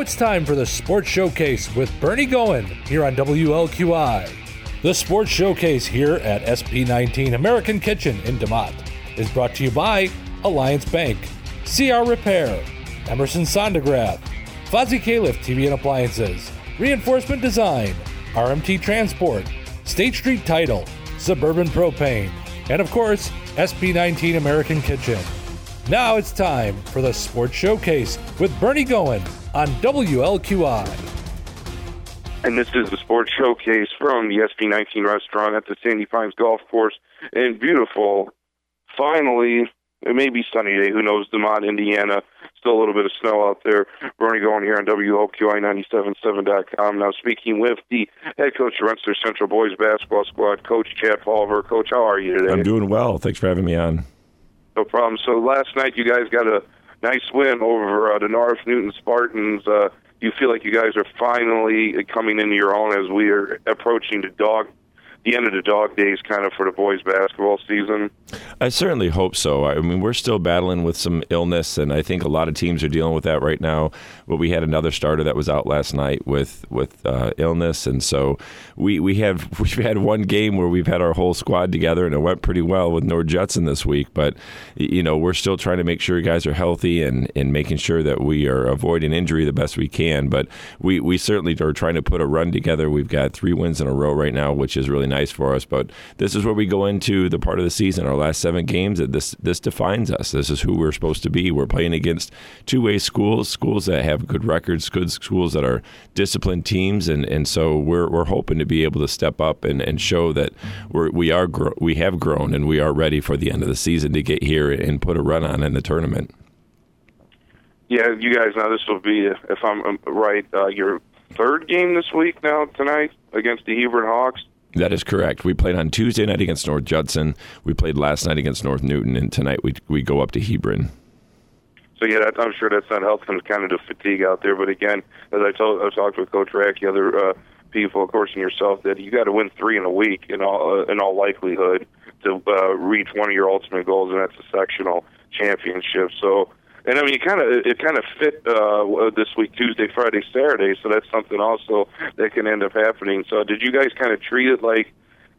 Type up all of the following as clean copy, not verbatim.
it's time for the Sports Showcase with Bernie Goen here on WLQI. The Sports Showcase here at SP19 American Kitchen in DeMotte is brought to you by Alliance Bank, CR Repair, Emerson Sondergrath, Fozzie Califf TV and Appliances, Reinforcement Design, RMT Transport, State Street Title, Suburban Propane, and of course, SP19 American Kitchen. Now it's time for the Sports Showcase with Bernie Goen on WLQI. And this is the Sports Showcase from the SP19 restaurant at the Sandy Pines Golf Course in beautiful, finally, it may be sunny day, who knows, DeMotte, Indiana. Still a little bit of snow out there. Bernie Goen here on WLQI977.com. Now speaking with the head coach of Rensselaer Central Boys Basketball Squad, Coach Chad Fulver. Coach, how are you today? I'm doing well. Thanks for having me on. No problem. So last night you guys got a nice win over the North Newton Spartans. Do you feel like you guys are finally coming into your own as we are approaching the end of the dog days kind of for the boys basketball season? I certainly hope so. I mean, we're still battling with some illness, and I think a lot of teams are dealing with that right now. But we had another starter that was out last night with illness, and so we've had one game where we've had our whole squad together, and it went pretty well with Nord Judson this week. But we're still trying to make sure you guys are healthy and making sure that we are avoiding injury the best we can. But we certainly are trying to put a run together. We've got 3 wins in a row right now, which is really nice for us. But this is where we go into the part of the season, our last 7 games, that this defines us. This is who we're supposed to be. We're playing against two-way schools that have good records, good schools that are disciplined teams, and so we're hoping to be able to step up and show that we have grown and we are ready for the end of the season to get here and put a run on in the tournament. Yeah, you guys, now this will be, if I'm right, your 3rd game this week now tonight against the Hebron Hawks. That is correct. We played on Tuesday night against North Judson. We played last night against North Newton, and tonight we go up to Hebron. So yeah, I'm sure that's not helping kind of the fatigue out there. But again, as I talked with Coach Rack, other people, of course, and yourself, that you got to win 3 in a week in all likelihood to reach one of your ultimate goals, and that's a sectional championship. So. And I mean, it kind of fit this week, Tuesday, Friday, Saturday. So that's something also that can end up happening. So did you guys kind of treat it like,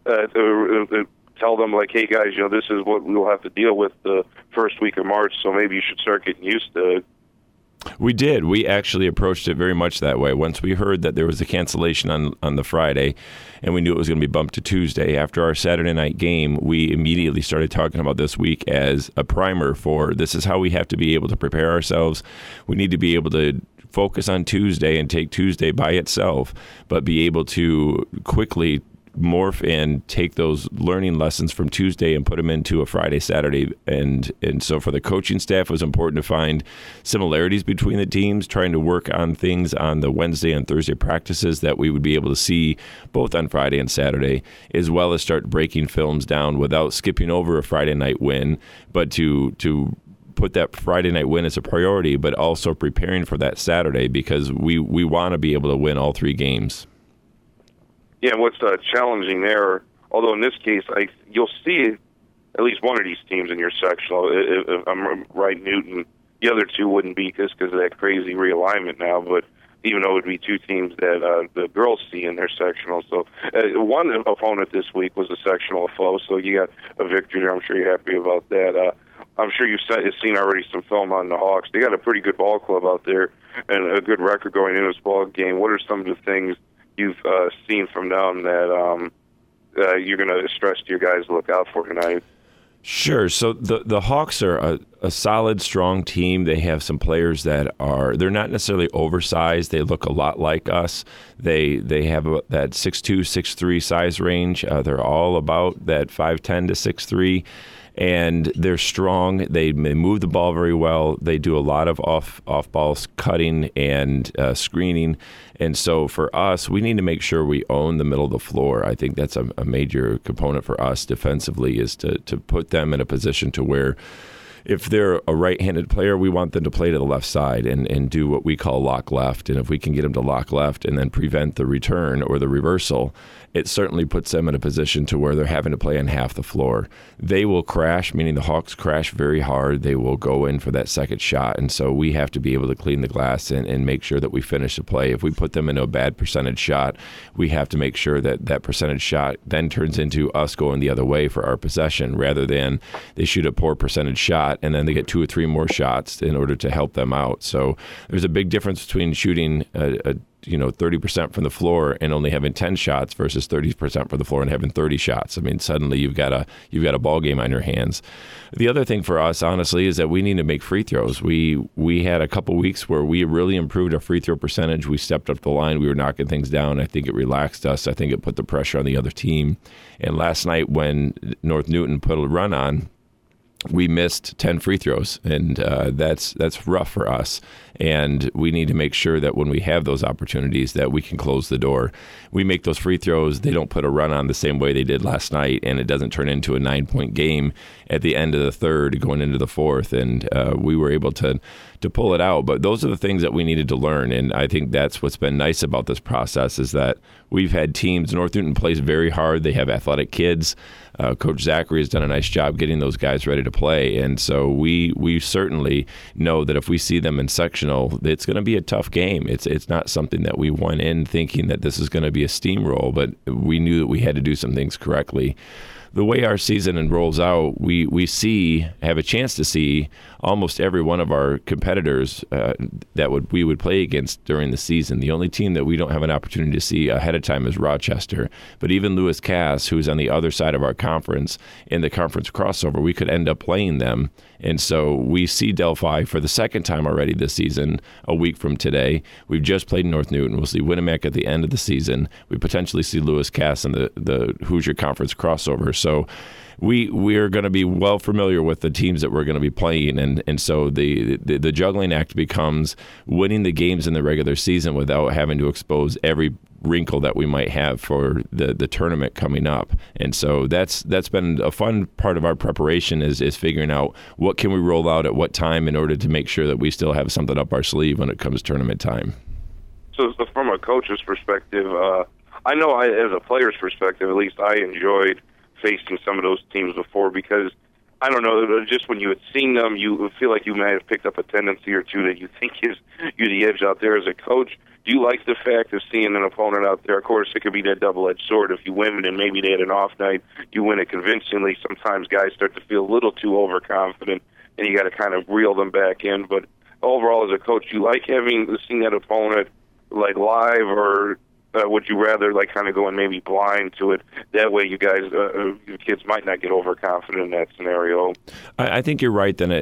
tell them like, hey guys, this is what we'll have to deal with the first week of March. So maybe you should start getting used to it. We did. We actually approached it very much that way. Once we heard that there was a cancellation on the Friday, and we knew it was going to be bumped to Tuesday, after our Saturday night game, we immediately started talking about this week as a primer for this is how we have to be able to prepare ourselves. We need to be able to focus on Tuesday and take Tuesday by itself, but be able to quickly morph and take those learning lessons from Tuesday and put them into a Friday, Saturday. And so for the coaching staff, it was important to find similarities between the teams, trying to work on things on the Wednesday and Thursday practices that we would be able to see both on Friday and Saturday, as well as start breaking films down without skipping over a Friday night win, but to put that Friday night win as a priority, but also preparing for that Saturday because we want to be able to win all 3 games. Yeah, what's challenging there, although in this case, you'll see at least one of these teams in your sectional. If I'm right, Newton. The other 2 wouldn't be just because of that crazy realignment now, but even though it would be 2 teams that the girls see in their sectional. So one opponent this week was a sectional foe, so you got a victory there. I'm sure you're happy about that. I'm sure you've seen already some film on the Hawks. They got a pretty good ball club out there and a good record going into this ball game. What are some of the things you've seen from them that you're going to stress to your guys to look out for tonight? Sure. So the Hawks are a solid, strong team. They have some players that they're not necessarily oversized. They look a lot like us. They have that 6'2", 6'3" size range. They're all about that 5'10" to 6'3". And they're strong. They move the ball very well. They do a lot of off ball cutting and screening. And so for us, we need to make sure we own the middle of the floor. I think that's a major component for us defensively is to put them in a position to where if they're a right-handed player, we want them to play to the left side and do what we call lock left. And if we can get them to lock left and then prevent the return or the reversal, it certainly puts them in a position to where they're having to play on half the floor. They will crash, meaning the Hawks crash very hard. They will go in for that second shot. And so we have to be able to clean the glass and make sure that we finish the play. If we put them into a bad percentage shot, we have to make sure that that percentage shot then turns into us going the other way for our possession, rather than they shoot a poor percentage shot and then they get 2 or 3 more shots in order to help them out. So there's a big difference between shooting 30% from the floor and only having 10 shots versus 30% from the floor and having 30 shots. I mean, suddenly you've got a ball game on your hands. The other thing for us, honestly, is that we need to make free throws. We had a couple weeks where we really improved our free throw percentage. We stepped up the line. We were knocking things down. I think it relaxed us. I think it put the pressure on the other team. And last night when North Newton put a run on, we missed 10 free throws, and that's rough for us. And we need to make sure that when we have those opportunities that we can close the door. We make those free throws, they don't put a run on the same way they did last night, and it doesn't turn into a 9-point game at the end of the third going into the fourth. And we were able to pull it out. But those are the things that we needed to learn, and I think that's what's been nice about this process is that we've had teams. North Newton plays very hard. They have athletic kids. Coach Zachary has done a nice job getting those guys ready to play. And so we certainly know that if we see them in sectional, it's going to be a tough game. It's not something that we went in thinking that this is going to be a steamroll, but we knew that we had to do some things correctly. The way our season rolls out, we have a chance to see almost every one of our competitors we would play against during the season. The only team that we don't have an opportunity to see ahead of time is Rochester. But even Lewis Cass, who's on the other side of our conference, in the conference crossover, we could end up playing them. And so we see Delphi for the second time already this season, a week from today. We've just played North Newton. We'll see Winnemac at the end of the season. We potentially see Lewis Cass in the Hoosier Conference crossover. So we're going to be well familiar with the teams that we're going to be playing, and so the juggling act becomes winning the games in the regular season without having to expose every wrinkle that we might have for the tournament coming up. And so that's been a fun part of our preparation is figuring out what can we roll out at what time in order to make sure that we still have something up our sleeve when it comes tournament time. So from a coach's perspective, I know as a player's perspective, at least I enjoyed facing some of those teams before because, I don't know, just when you had seen them, you feel like you might have picked up a tendency or two that you think gives you the edge out there as a coach. Do you like the fact of seeing an opponent out there? Of course, it could be that double-edged sword. If you win and maybe they had an off night, you win it convincingly. Sometimes guys start to feel a little too overconfident, and you got to kind of reel them back in. But overall, as a coach, do you like seeing that opponent like live, or would you rather like kind of go in maybe blind to it? That way you guys, your kids might not get overconfident in that scenario. I think you're right that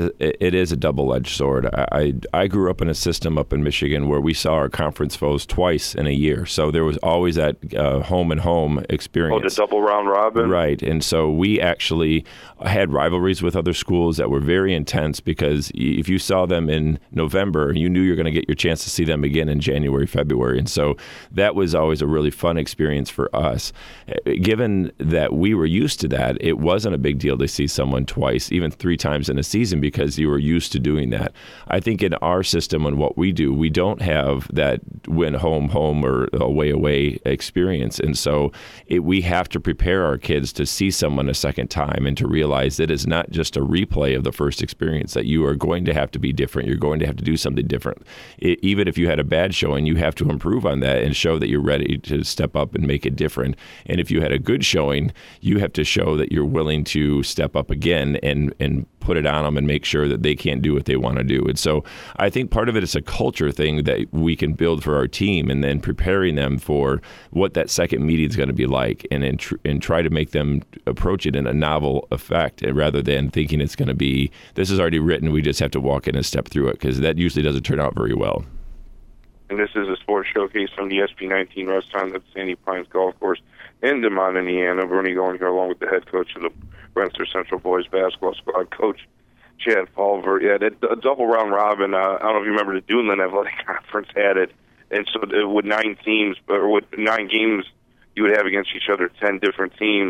it is a double-edged sword. I grew up in a system up in Michigan where we saw our conference foes twice in a year. So there was always that home and home experience. Oh, the double round robin? Right. And so we actually had rivalries with other schools that were very intense because if you saw them in November, you knew you were going to get your chance to see them again in January, February. And so that was always a really fun experience for us. Given that we were used to that, it wasn't a big deal to see someone twice, even 3 times in a season, because you were used to doing that. I think in our system and what we do, we don't have that win home or away experience. And so we have to prepare our kids to see someone a second time and to realize that it's not just a replay of the first experience, that you are going to have to be different. You're going to have to do something different. Even if you had a bad showing, you have to improve on that and show that you're ready to step up and make it different. And if you had a good showing, you have to show that you're willing to step up again and put it on them and make sure that they can't do what they want to do. And so I think part of it is a culture thing that we can build for our team, and then preparing them for what that second meeting is going to be like, and try to make them approach it in a novel effect rather than thinking it's going to be, this is already written, we just have to walk in and step through it, because that usually doesn't turn out very well. And this is a sports showcase from the SP19 restaurant at Sandy Pines Golf Course in DeMont, Indiana. Bernie going here along with the head coach of the Rensselaer Central boys basketball squad, Coach Chad Pulver. Yeah, that double round robin, I don't know if you remember the Duneland Athletic Conference had it. And so with 9 teams, or with 9 games you would have against each other, 10 different teams.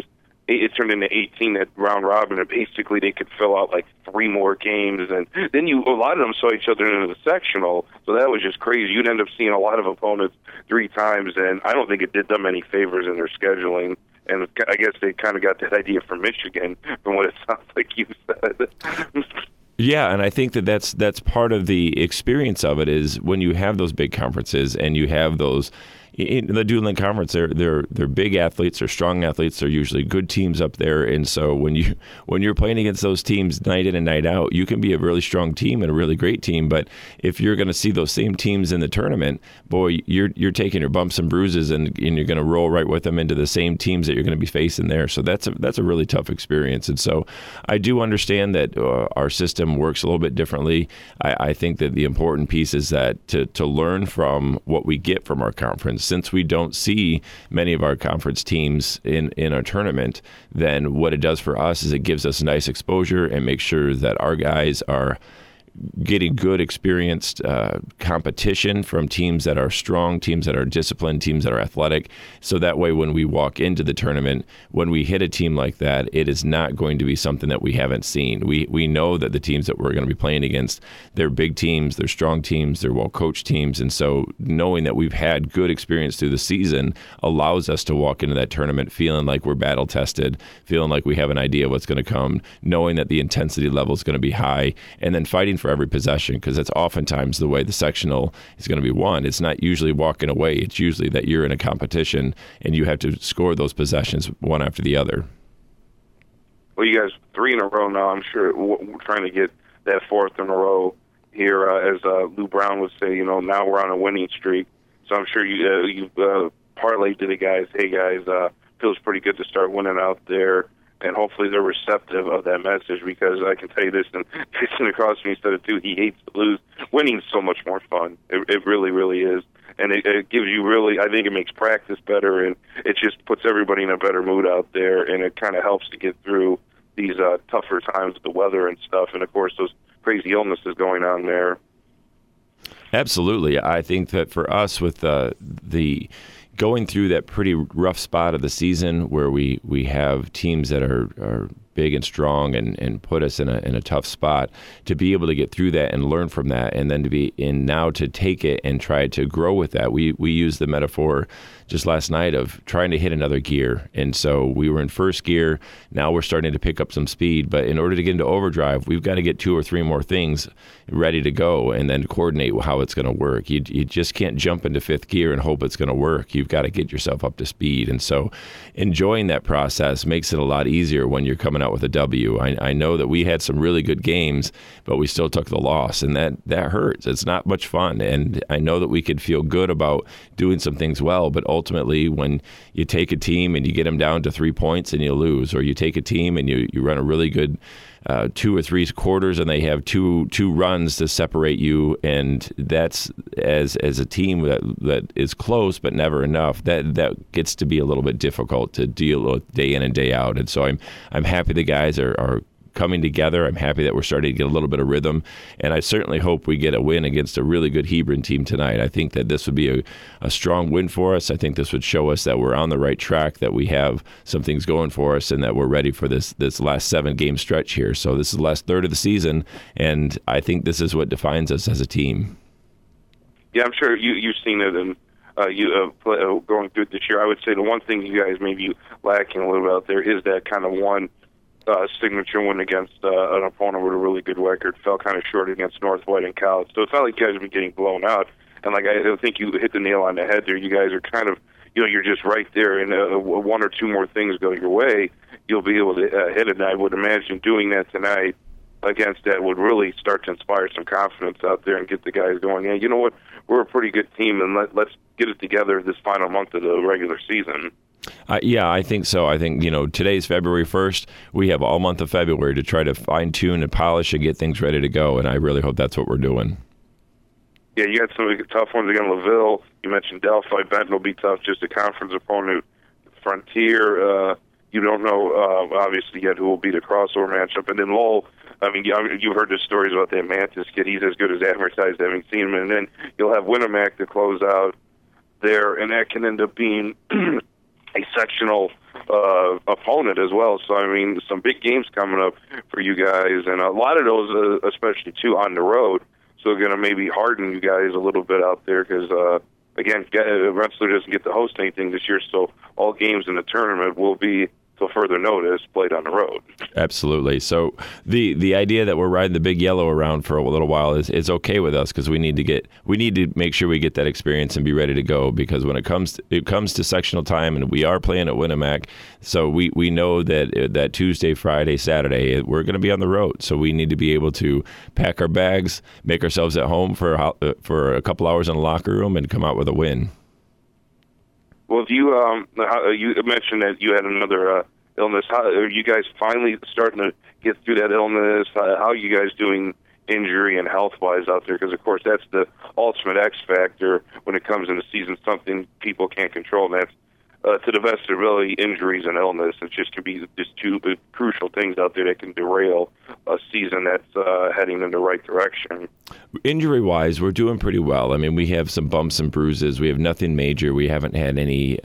it turned into 18 at round robin, and basically they could fill out like 3 more games, and then a lot of them saw each other in the sectional, so that was just crazy. You'd end up seeing a lot of opponents 3 times, and I don't think it did them any favors in their scheduling. And I guess they kind of got that idea from Michigan, from what it sounds like you said. Yeah, and I think that's part of the experience of it is when you have those big conferences and you have those. In the Duneland Conference, they're big athletes, they're strong athletes, they're usually good teams up there, and so when you're playing against those teams night in and night out, you can be a really strong team and a really great team. But if you're going to see those same teams in the tournament, boy, you're taking your bumps and bruises, and you're going to roll right with them into the same teams that you're going to be facing there. So that's a really tough experience. And so I do understand that our system works a little bit differently. I think that the important piece is that to learn from what we get from our conference. Since we don't see many of our conference teams in our tournament, then what it does for us is it gives us nice exposure and makes sure that our guys are getting good, experienced competition from teams that are strong, teams that are disciplined, teams that are athletic. So that way, when we walk into the tournament, when we hit a team like that, it is not going to be something that we haven't seen. We know that the teams that we're going to be playing against, they're big teams, they're strong teams, they're well-coached teams. And so knowing that we've had good experience through the season allows us to walk into that tournament feeling like we're battle-tested, feeling like we have an idea of what's going to come, knowing that the intensity level is going to be high, and then fighting for every possession, because that's oftentimes the way the sectional is going to be won. It's not usually walking away. It's usually that you're in a competition and you have to score those possessions one after the other. Well, you guys 3 in a row now. I'm sure we're trying to get that 4th in a row here, as Lou Brown would say. Now we're on a winning streak. So I'm sure you've parlayed to the guys. Hey guys, feels pretty good to start winning out there. And hopefully they're receptive of that message, because I can tell you this, and Jason across from me said it too, he hates to lose. Winning's so much more fun. It really, really is. And it gives you really, I think it makes practice better, and it just puts everybody in a better mood out there, and it kind of helps to get through these tougher times with the weather and stuff, and of course those crazy illnesses going on there. Absolutely. I think that for us with the going through that pretty rough spot of the season where we have teams that are big and strong and put us in a tough spot, to be able to get through that and learn from that, and then to be in now to take it and try to grow with that. We use the metaphor just last night of trying to hit another gear. And so we were in first gear. Now we're starting to pick up some speed. But in order to get into overdrive, we've got to get 2 or 3 more things ready to go and then coordinate how it's going to work. You just can't jump into 5th gear and hope it's going to work. You've got to get yourself up to speed. And so enjoying that process makes it a lot easier when you're coming out with a W. I know that we had some really good games, but we still took the loss, and that hurts. It's not much fun. And I know that we could feel good about doing some things well, but ultimately when you take a team and you get them down to 3 points and you lose, or you take a team and you run a really good 2 or 3 quarters and they have two runs to separate you, and that's as a team that is close but never enough, that gets to be a little bit difficult to deal with day in and day out. And so I'm happy the guys are coming together. I'm happy that we're starting to get a little bit of rhythm, and I certainly hope we get a win against a really good Hebron team tonight. I think that this would be a strong win for us. I think this would show us that we're on the right track, that we have some things going for us, and that we're ready for this last 7-game stretch here. So this is the last third of the season, and I think this is what defines us as a team. Yeah, I'm sure you've seen it, and going through it this year. I would say the one thing you guys may be lacking a little bit out there is that kind of one signature win against an opponent with a really good record. Fell kind of short against North White and Cal. So it's not like you guys have been getting blown out. And I think you hit the nail on the head there. You guys are kind of, you're just right there, and 1 or 2 more things go your way, you'll be able to hit it. And I would imagine doing that tonight against that would really start to inspire some confidence out there and get the guys going, yeah, you know what, we're a pretty good team, and let's get it together this final month of the regular season. Yeah, I think so. I think, today's February 1st. We have all month of February to try to fine-tune and polish and get things ready to go, and I really hope that's what we're doing. Yeah, you got some tough ones again. LaVille, you mentioned Delphi. Benton will be tough, just a conference opponent. Frontier, you don't know, obviously, yet who will be the crossover matchup. And then Lowell, you've heard the stories about that Mantis kid. He's as good as advertised, having seen him. And then you'll have Winnemac to close out there, and that can end up being a sectional opponent as well. So, I mean, some big games coming up for you guys, and a lot of those, especially, too, on the road. So going to maybe harden you guys a little bit out there because, again, Rensselaer doesn't get to host anything this year, so all games in the tournament will be, till further notice, played on the road. Absolutely. So the idea that we're riding the Big Yellow around for a little while is okay with us because we need to make sure we get that experience and be ready to go, because when it comes to sectional time, and we are playing at Winnemac, so we know that Tuesday, Friday, Saturday we're going to be on the road. So we need to be able to pack our bags, make ourselves at home for a couple hours in the locker room, and come out with a win. Well, you mentioned that you had another illness. How are you guys finally starting to get through that illness? How are you guys doing injury and health-wise out there? Because, of course, that's the ultimate X factor when it comes into season, something people can't control, and that's, to the best of really, injuries and illness. It just could be just two crucial things out there that can derail a season that's heading in the right direction. Injury-wise, we're doing pretty well. I mean, we have some bumps and bruises. We have nothing major. We haven't had any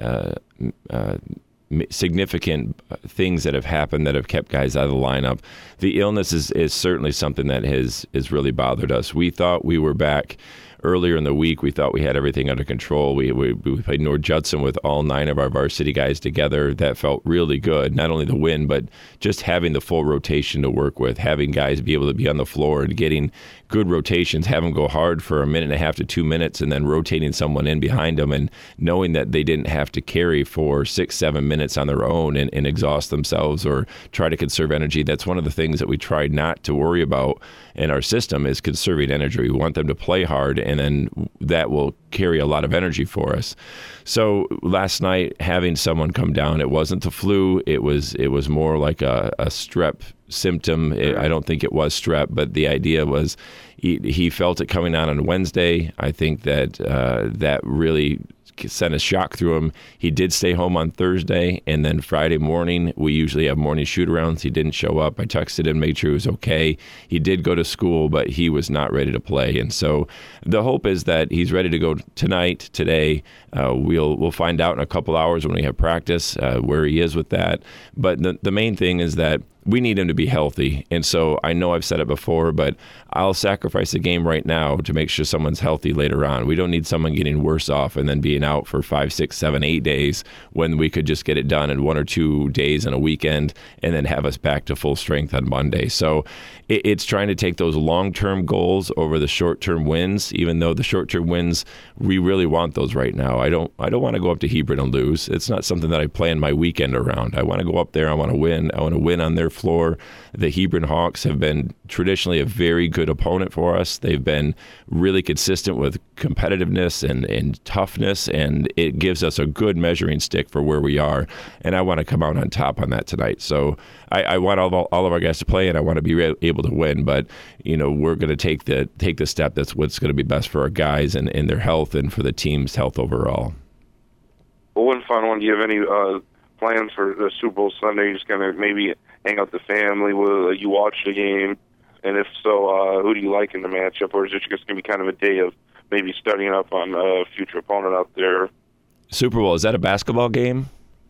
significant things that have happened that have kept guys out of the lineup. The illness is certainly something that has really bothered us. We thought we were back earlier in the week. We thought we had everything under control. We played North Judson with all 9 of our varsity guys together. That felt really good. Not only the win, but just having the full rotation to work with, having guys be able to be on the floor and getting good rotations, have them go hard for a minute and a half to 2 minutes, and then rotating someone in behind them, and knowing that they didn't have to carry for 6-7 minutes on their own and exhaust themselves or try to conserve energy. That's one of the things that we tried not to worry about in our system, is conserving energy. We want them to play hard, and then that will carry a lot of energy for us. So last night, having someone come down, it wasn't the flu. It was more like a strep symptom. I don't think it was strep, but the idea was he felt it coming on Wednesday. I think that that really sent a shock through him. He did stay home on Thursday, and then Friday morning, we usually have morning shoot-arounds. He didn't show up. I texted him, made sure he was okay. He did go to school, but he was not ready to play. And so the hope is that he's ready to go today. We'll find out in a couple hours when we have practice where he is with that. But the main thing is that we need him to be healthy. And so I know I've said it before, but I'll sacrifice a game right now to make sure someone's healthy later on. We don't need someone getting worse off and then being out for 5, 6, 7, 8 days when we could just get it done in 1 or 2 days in a weekend and then have us back to full strength on Monday. So it's trying to take those long-term goals over the short-term wins, even though the short-term wins, we really want those right now. I don't want to go up to Hebron and lose. It's not something that I plan my weekend around. I want to go up there. I want to win. I want to win on their floor. The Hebron Hawks have been traditionally a very good opponent for us. They've been really consistent with competitiveness and toughness, and it gives us a good measuring stick for where we are. And I want to come out on top on that tonight. So I want all of our guys to play, and I want to be able to win. But we're going to take the step that's what's going to be best for our guys and their health and for the team's health overall. Well, one final one. Do you have any plans for the Super Bowl Sunday? You're just going to maybe hang out with the family? Will you watch the game? And if so, who do you like in the matchup? Or is it just going to be kind of a day of maybe studying up on a future opponent out there? Super Bowl, is that a basketball game?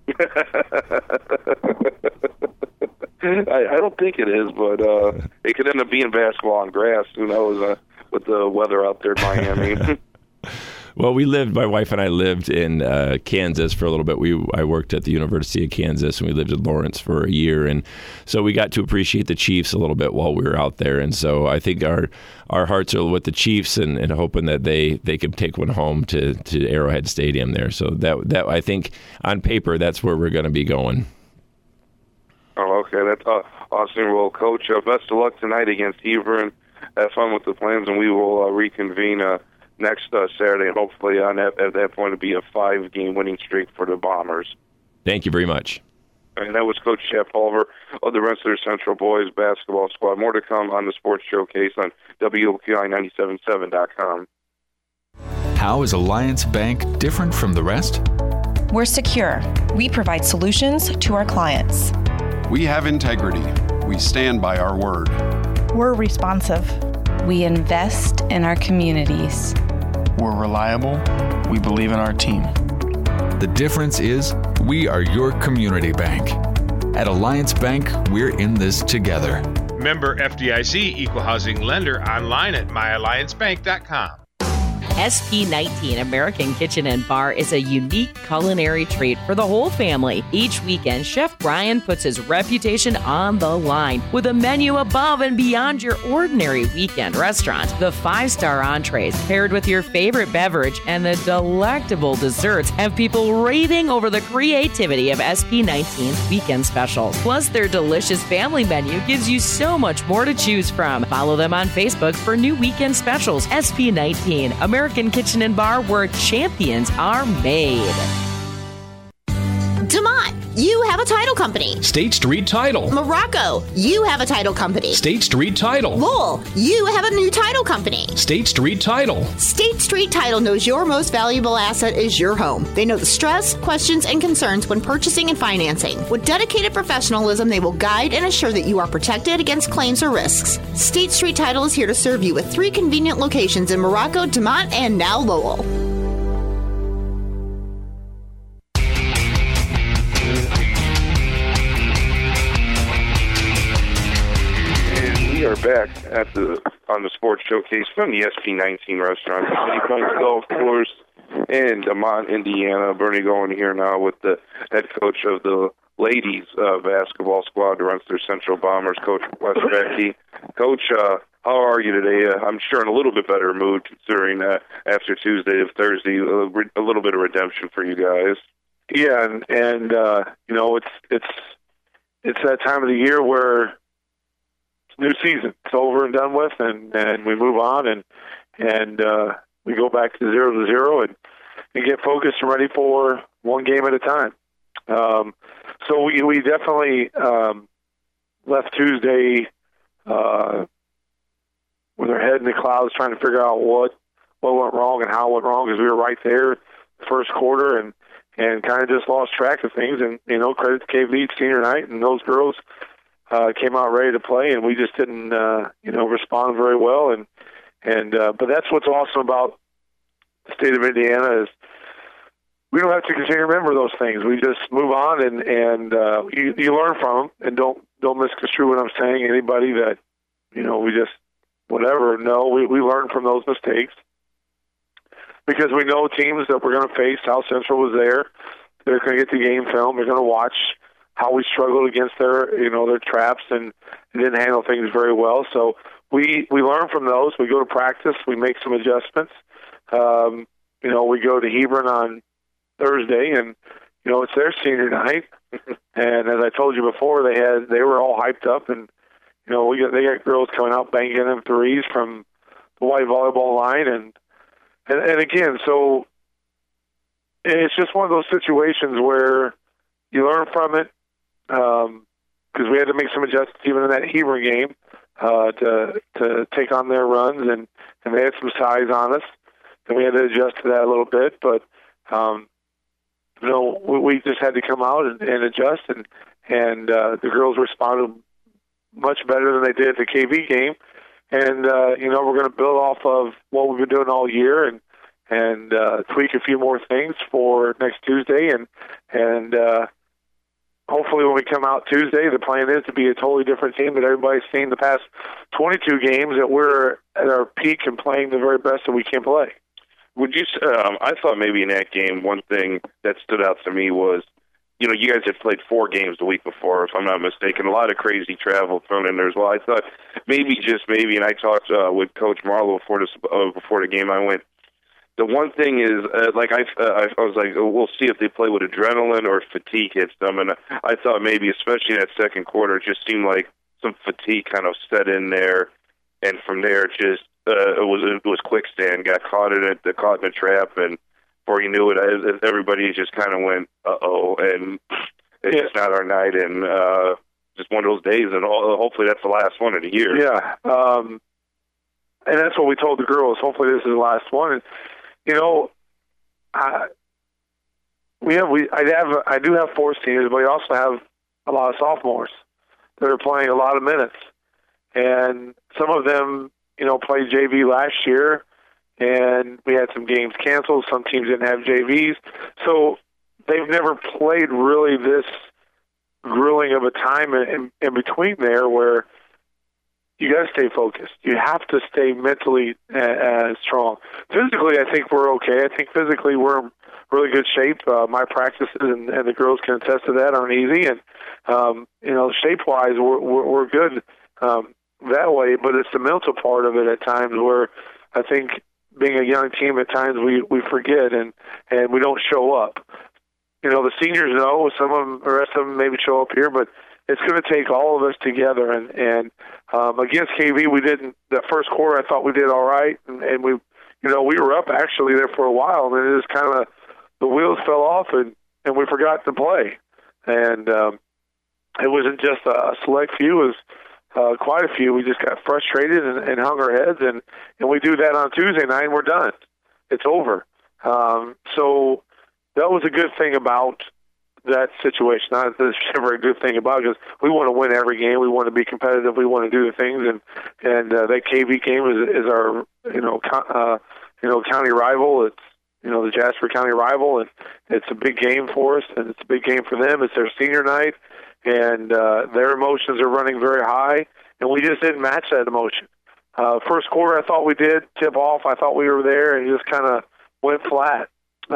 I don't think it is, but it could end up being basketball on grass. Who knows with the weather out there in Miami. Well, my wife and I lived in Kansas for a little bit. I worked at the University of Kansas, and we lived in Lawrence for a year. And so we got to appreciate the Chiefs a little bit while we were out there. And so I think our hearts are with the Chiefs and hoping that they can take one home to Arrowhead Stadium there. So that I think on paper, that's where we're going to be going. Oh, okay. That's awesome. Well, Coach, best of luck tonight against Hebron. Have fun with the plans, and we will reconvene next Saturday, and hopefully at that point it'll be a 5-game winning streak for the Bombers. Thank you very much. And that was Coach Chad Pulver of the Rensselaer Central Boys Basketball Squad. More to come on the Sports Showcase on WOQI977.com. How is Alliance Bank different from the rest? We're secure. We provide solutions to our clients. We have integrity. We stand by our word. We're responsive. We invest in our communities. We're reliable. We believe in our team. The difference is we are your community bank. At Alliance Bank, we're in this together. Member FDIC, Equal Housing Lender, online at myalliancebank.com. SP19 American Kitchen and Bar is a unique culinary treat for the whole family. Each weekend, Chef Brian puts his reputation on the line with a menu above and beyond your ordinary weekend restaurant. The 5-star entrees paired with your favorite beverage and the delectable desserts have people raving over the creativity of SP19's weekend specials. Plus, their delicious family menu gives you so much more to choose from. Follow them on Facebook for new weekend specials. SP19 American Kitchen and Bar, where champions are made. DeMont, you have a title company. State Street Title. Morocco, you have a title company. State Street Title. Lowell, you have a new title company. State Street Title. State Street Title knows your most valuable asset is your home. They know the stress, questions, and concerns when purchasing and financing. With dedicated professionalism, they will guide and assure that you are protected against claims or risks. State Street Title is here to serve you with 3 convenient locations in Morocco, DeMont, and now Lowell. We are back on the Sports Showcase from the SP19 restaurant, City Point Golf Course in DeMont, Indiana. Bernie Goen here now with the head coach of the ladies basketball squad, who runs their Central Bombers, Coach Wes Becky. Coach, how are you today? I'm sure in a little bit better mood considering after Tuesday of Thursday, a little bit of redemption for you guys. Yeah, and you know, it's that time of the year where new season. It's over and done with, and we move on, and we go back to 0-0 and get focused and ready for one game at a time. So we definitely left Tuesday with our head in the clouds, trying to figure out what went wrong and how it went wrong, because we were right there the first quarter and kind of just lost track of things. And credit to KV senior night, and those girls came out ready to play, and we just didn't, respond very well. But that's what's awesome about the state of Indiana is we don't have to continue to remember those things. We just move on, and you learn from them, and don't misconstrue what I'm saying. Anybody that, we just whatever. No, we learn from those mistakes because we know teams that we're going to face. South Central was there. They're going to get the game film. They're going to watch how we struggled against their traps and didn't handle things very well. So we learn from those. We go to practice. We make some adjustments. We go to Hebron on Thursday, and it's their senior night. And as I told you before, they were all hyped up, and they got girls coming out banging them threes from the white volleyball line, and again, so it's just one of those situations where you learn from it. Because we had to make some adjustments even in that Hebron game to take on their runs, and they had some size on us, and we had to adjust to that a little bit. But we just had to come out and adjust, and the girls responded much better than they did at the KV game. And we're going to build off of what we've been doing all year and tweak a few more things for next Tuesday, and hopefully when we come out Tuesday, the plan is to be a totally different team that everybody's seen the past 22 games, that we're at our peak and playing the very best that we can play. Would you? I thought maybe in that game, one thing that stood out to me was, you guys had played 4 games the week before, if I'm not mistaken. A lot of crazy travel thrown in there as well. I thought maybe, and I talked with Coach Marlowe before the game. I went, the one thing is, I was like, we'll see if they play with adrenaline or fatigue hits them. And I thought maybe, especially in that second quarter, it just seemed like some fatigue kind of set in there. And from there, it was quicksand. Got caught in a trap, and before you knew it, everybody just kind of went, uh-oh, and it's just not our night. And just one of those days, and hopefully that's the last one of the year. Yeah, and that's what we told the girls. Hopefully this is the last one. And, I do have 4 seniors, but we also have a lot of sophomores that are playing a lot of minutes, and some of them, played JV last year, and we had some games canceled. Some teams didn't have JVs, so they've never played really this grueling of a time in between there where you got to stay focused. You have to stay mentally strong. Physically, I think we're okay. I think physically we're in really good shape. My practices and the girls can attest to that aren't easy, and shape-wise we're good that way. But it's the mental part of it at times where I think being a young team at times we forget and we don't show up. The seniors know. Some of them, the rest of them maybe show up here, but it's going to take all of us together. And against KV, we didn't. That first quarter, I thought we did all right, and we were up actually there for a while, and then it just kind of the wheels fell off, and we forgot to play. And it wasn't just a select few; it was quite a few. We just got frustrated and hung our heads, and we do that on Tuesday night, and we're done. It's over. So that was a good thing about that situation. Not that it's never a good thing about it, because we want to win every game. We want to be competitive. We want to do the things, and that KV game is our county rival. It's the Jasper County rival, and it's a big game for us, and it's a big game for them. It's their senior night, and their emotions are running very high, and we just didn't match that emotion. First quarter, I thought we did tip off. I thought we were there, and it just kind of went flat.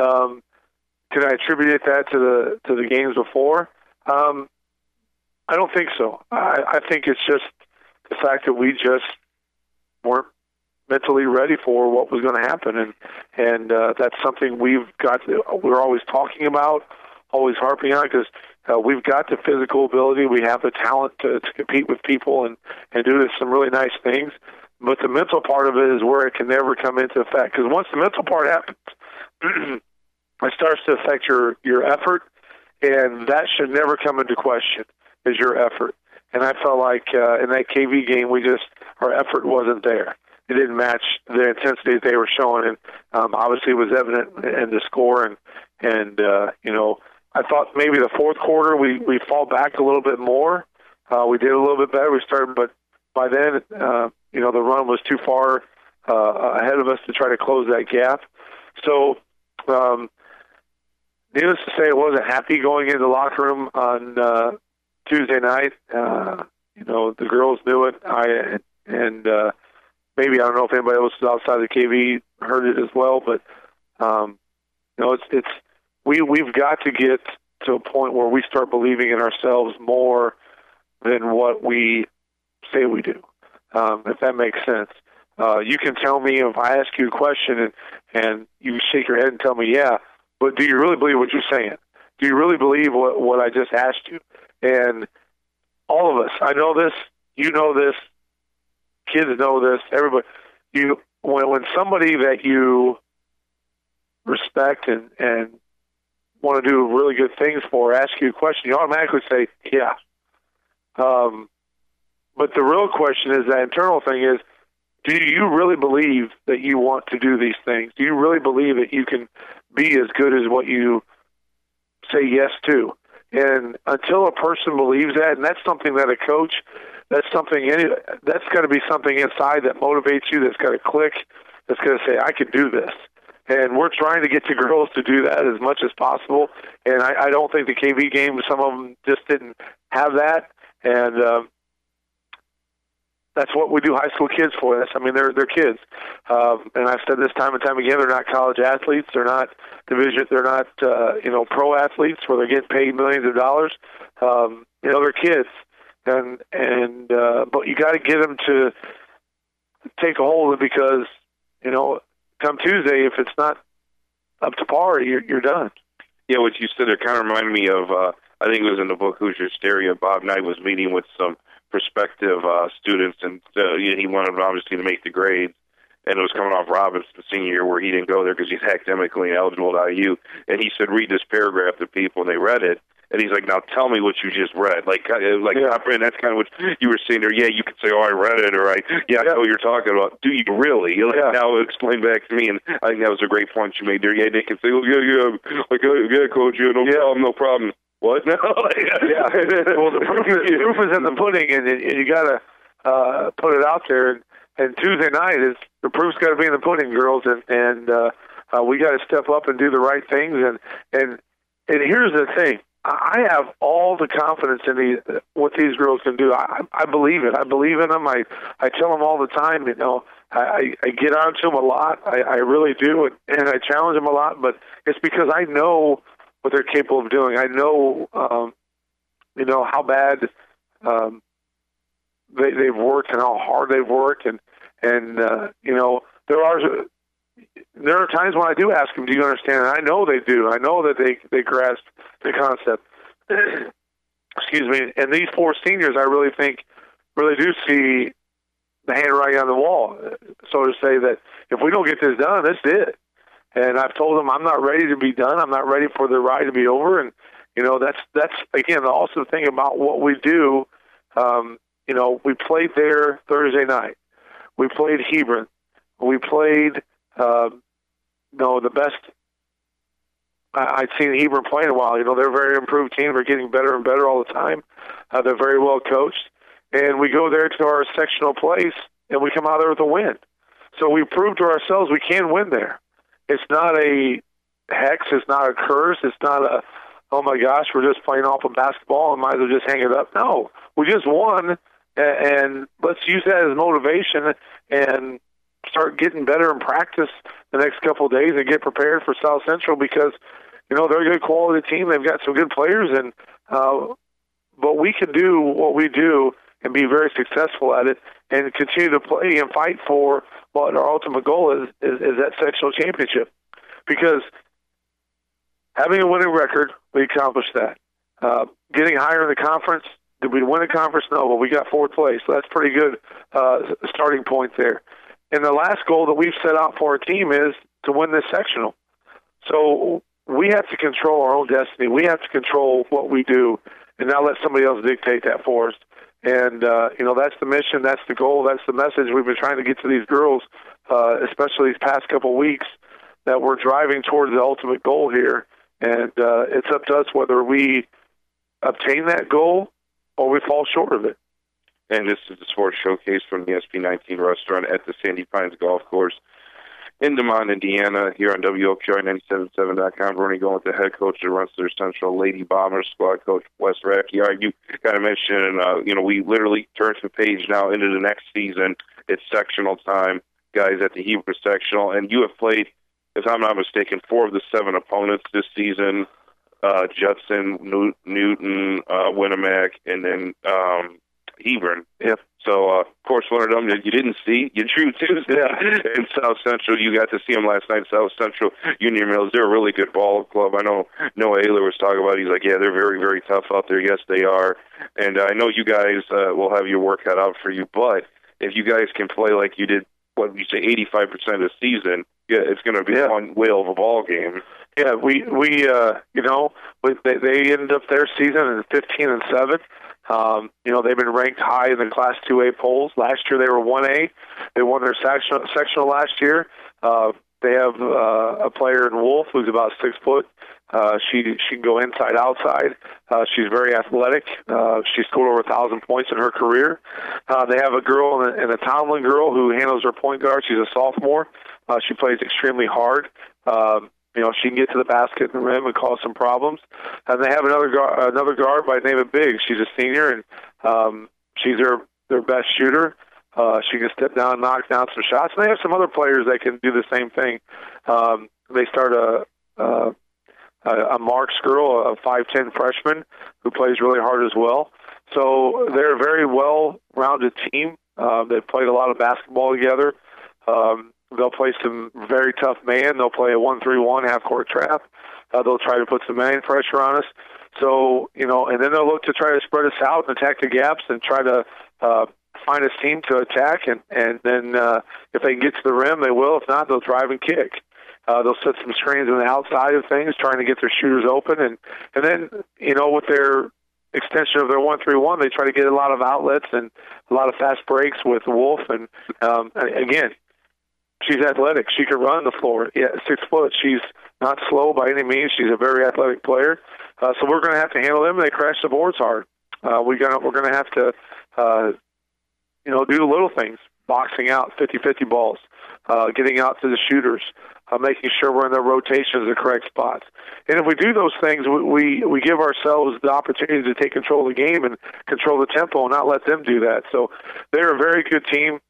Can I attribute that to the games before? I don't think so. I think it's just the fact that we just weren't mentally ready for what was going to happen, and that's something we're always talking about, always harping on, because we've got the physical ability, we have the talent to compete with people and do some really nice things, but the mental part of it is where it can never come into effect, because once the mental part happens, it starts to affect your effort, and that should never come into question, is your effort. And I felt like in that KV game, our effort wasn't there. It didn't match the intensity that they were showing, and obviously it was evident in the score. And I thought maybe the fourth quarter we fall back a little bit more. We did a little bit better. We started, but by then, the run was too far ahead of us to try to close that gap. So, needless to say, I wasn't happy going into the locker room on Tuesday night. The girls knew it. Maybe I don't know if anybody else outside the KV heard it as well, but we've got to get to a point where we start believing in ourselves more than what we say we do. If that makes sense. You can tell me if I ask you a question and you shake your head and tell me, yeah, but do you really believe what you're saying? Do you really believe what I just asked you? And all of us, I know this, you know this, kids know this, everybody. When somebody that you respect and want to do really good things for asks you a question, you automatically say, yeah. But the real question is, that internal thing is, do you really believe that you want to do these things? Do you really believe that you can be as good as what you say yes to? And until a person believes that, and that's something that a coach, that's got to be something inside that motivates you, that's got to click, that's going to say, I can do this. And we're trying to get the girls to do that as much as possible. And I don't think the KV game, some of them just didn't have that. And that's what we do high school kids for. They're kids. And I've said this time and time again, they're not college athletes. They're not they're not, pro athletes where they're getting paid millions of dollars. They're kids. But you got to get them to take a hold of it, because, come Tuesday, if it's not up to par, you're done. Yeah, what you said, it kind of reminded me of, I think it was in the book Hoosier Hysteria. Bob Knight was meeting with some prospective students, and he wanted obviously to make the grades, and it was coming off Robinson's senior year where he didn't go there because he's academically ineligible to IU, and he said, read this paragraph to people, and they read it, and he's like, now tell me what you just read. And that's kind of what you were saying there. Yeah, you could say, oh, I read it, or I know what you're talking about. Do you really? Now explain back to me, and I think that was a great point you made there. Yeah, they can say, oh, yeah, coach, no problem. What? No. Yeah. Well, the proof is in the pudding, and you got to put it out there. And Tuesday night the proof's got to be in the pudding, girls, and we got to step up and do the right things. And here's the thing. I have all the confidence in what these girls can do. I believe it. I believe in them. I tell them all the time, you know, I get on to them a lot. I really do, and I challenge them a lot, but it's because I know what they're capable of doing. I know, you know, how bad they've worked and how hard they've worked, and you know, there are times when I do ask them, do you understand? And I know they do. I know that they grasp the concept. Excuse me. And these 4 seniors, I really think, really do see the handwriting on the wall, so to say, that if we don't get this done, that's it. And I've told them I'm not ready to be done. I'm not ready for the ride to be over. And, you know, that's again, the awesome thing about what we do. You know, we played there Thursday night. We played Hebron. We played, you know, the best I'd seen Hebron play in a while. You know, they're a very improved team. They're getting better and better all the time. They're very well coached. And we go there to our sectional place, and we come out there with a win. So we proved to ourselves we can win there. It's not a hex. It's not a curse. It's not a, oh, my gosh, we're just playing off of basketball and might as well just hang it up. No, we just won, and let's use that as motivation and start getting better in practice the next couple of days and get prepared for South Central because, you know, they're a good quality team. They've got some good players, and but we can do what we do and be very successful at it and continue to play and fight for what our ultimate goal is that sectional championship. Because having a winning record, we accomplished that. Getting higher in the conference, did we win a conference? No, but we got 4th place. So that's pretty good starting point there. And the last goal that we've set out for our team is to win this sectional. So we have to control our own destiny. We have to control what we do and not let somebody else dictate that for us. And, you know, that's the mission, that's the goal, that's the message we've been trying to get to these girls, especially these past couple of weeks, that we're driving towards the ultimate goal here. And it's up to us whether we obtain that goal or we fall short of it. And this is the Sports Showcase from the SP19 restaurant at the Sandy Pines Golf Course in DeMont, Indiana, here on WOQI977.com. We're going to go with the head coach of Rensselaer Central Lady Bombers, squad coach Wes Radke. You kind of mentioned, you know, we literally turned the page now into the next season. It's sectional time, guys, at the Hebron sectional. And you have played, if I'm not mistaken, 4 of the 7 opponents this season. Judson, Newton, Winnemac, and then Hebron. Yep. So, of course, one of them you didn't see. You drew Tuesday in South Central. You got to see them last night in South Central Union Mills. They're a really good ball club. I know Noah Ayler was talking about it. He's like, yeah, they're very, very tough out there. Yes, they are. And I know you guys will have your work cut out for you. But if you guys can play like you did, what you say, 85% of the season, yeah, it's going to be one whale of a ball game. Yeah, we you know, they ended up their season in 15-7. You know, they've been ranked high in the Class 2A polls. Last year they were 1A. They won their sectional last year. They have a player in Wolf who's about 6 foot. She can go inside, outside. She's very athletic. She scored over 1,000 points in her career. They have a girl and a Tomlin girl who handles her point guard. She's a sophomore. She plays extremely hard. You know, she can get to the basket and the rim and cause some problems. And they have another guard by the name of Biggs. She's a senior, and she's their best shooter. She can step down and knock down some shots. And they have some other players that can do the same thing. They start a Marks girl, a 5'10" freshman who plays really hard as well. So they're a very well-rounded team. They've played a lot of basketball together. They'll play some very tough man. They'll play a 1-3-1 half-court trap. They'll try to put some man pressure on us. So, you know, and then they'll look to try to spread us out and attack the gaps and try to find a team to attack. And then if they can get to the rim, they will. If not, they'll drive and kick. They'll set some screens on the outside of things, trying to get their shooters open. And then, you know, with their extension of their 1-3-1, they try to get a lot of outlets and a lot of fast breaks with Wolf. And, again, she's athletic. She can run the floor. Yeah, 6 foot. She's not slow by any means. She's a very athletic player. So we're going to have to handle them. They crash the boards hard. We're going to have to, you know, do the little things, boxing out 50-50 balls, getting out to the shooters, making sure we're in the rotations, the correct spots. And if we do those things, we give ourselves the opportunity to take control of the game and control the tempo and not let them do that. So they're a very good team.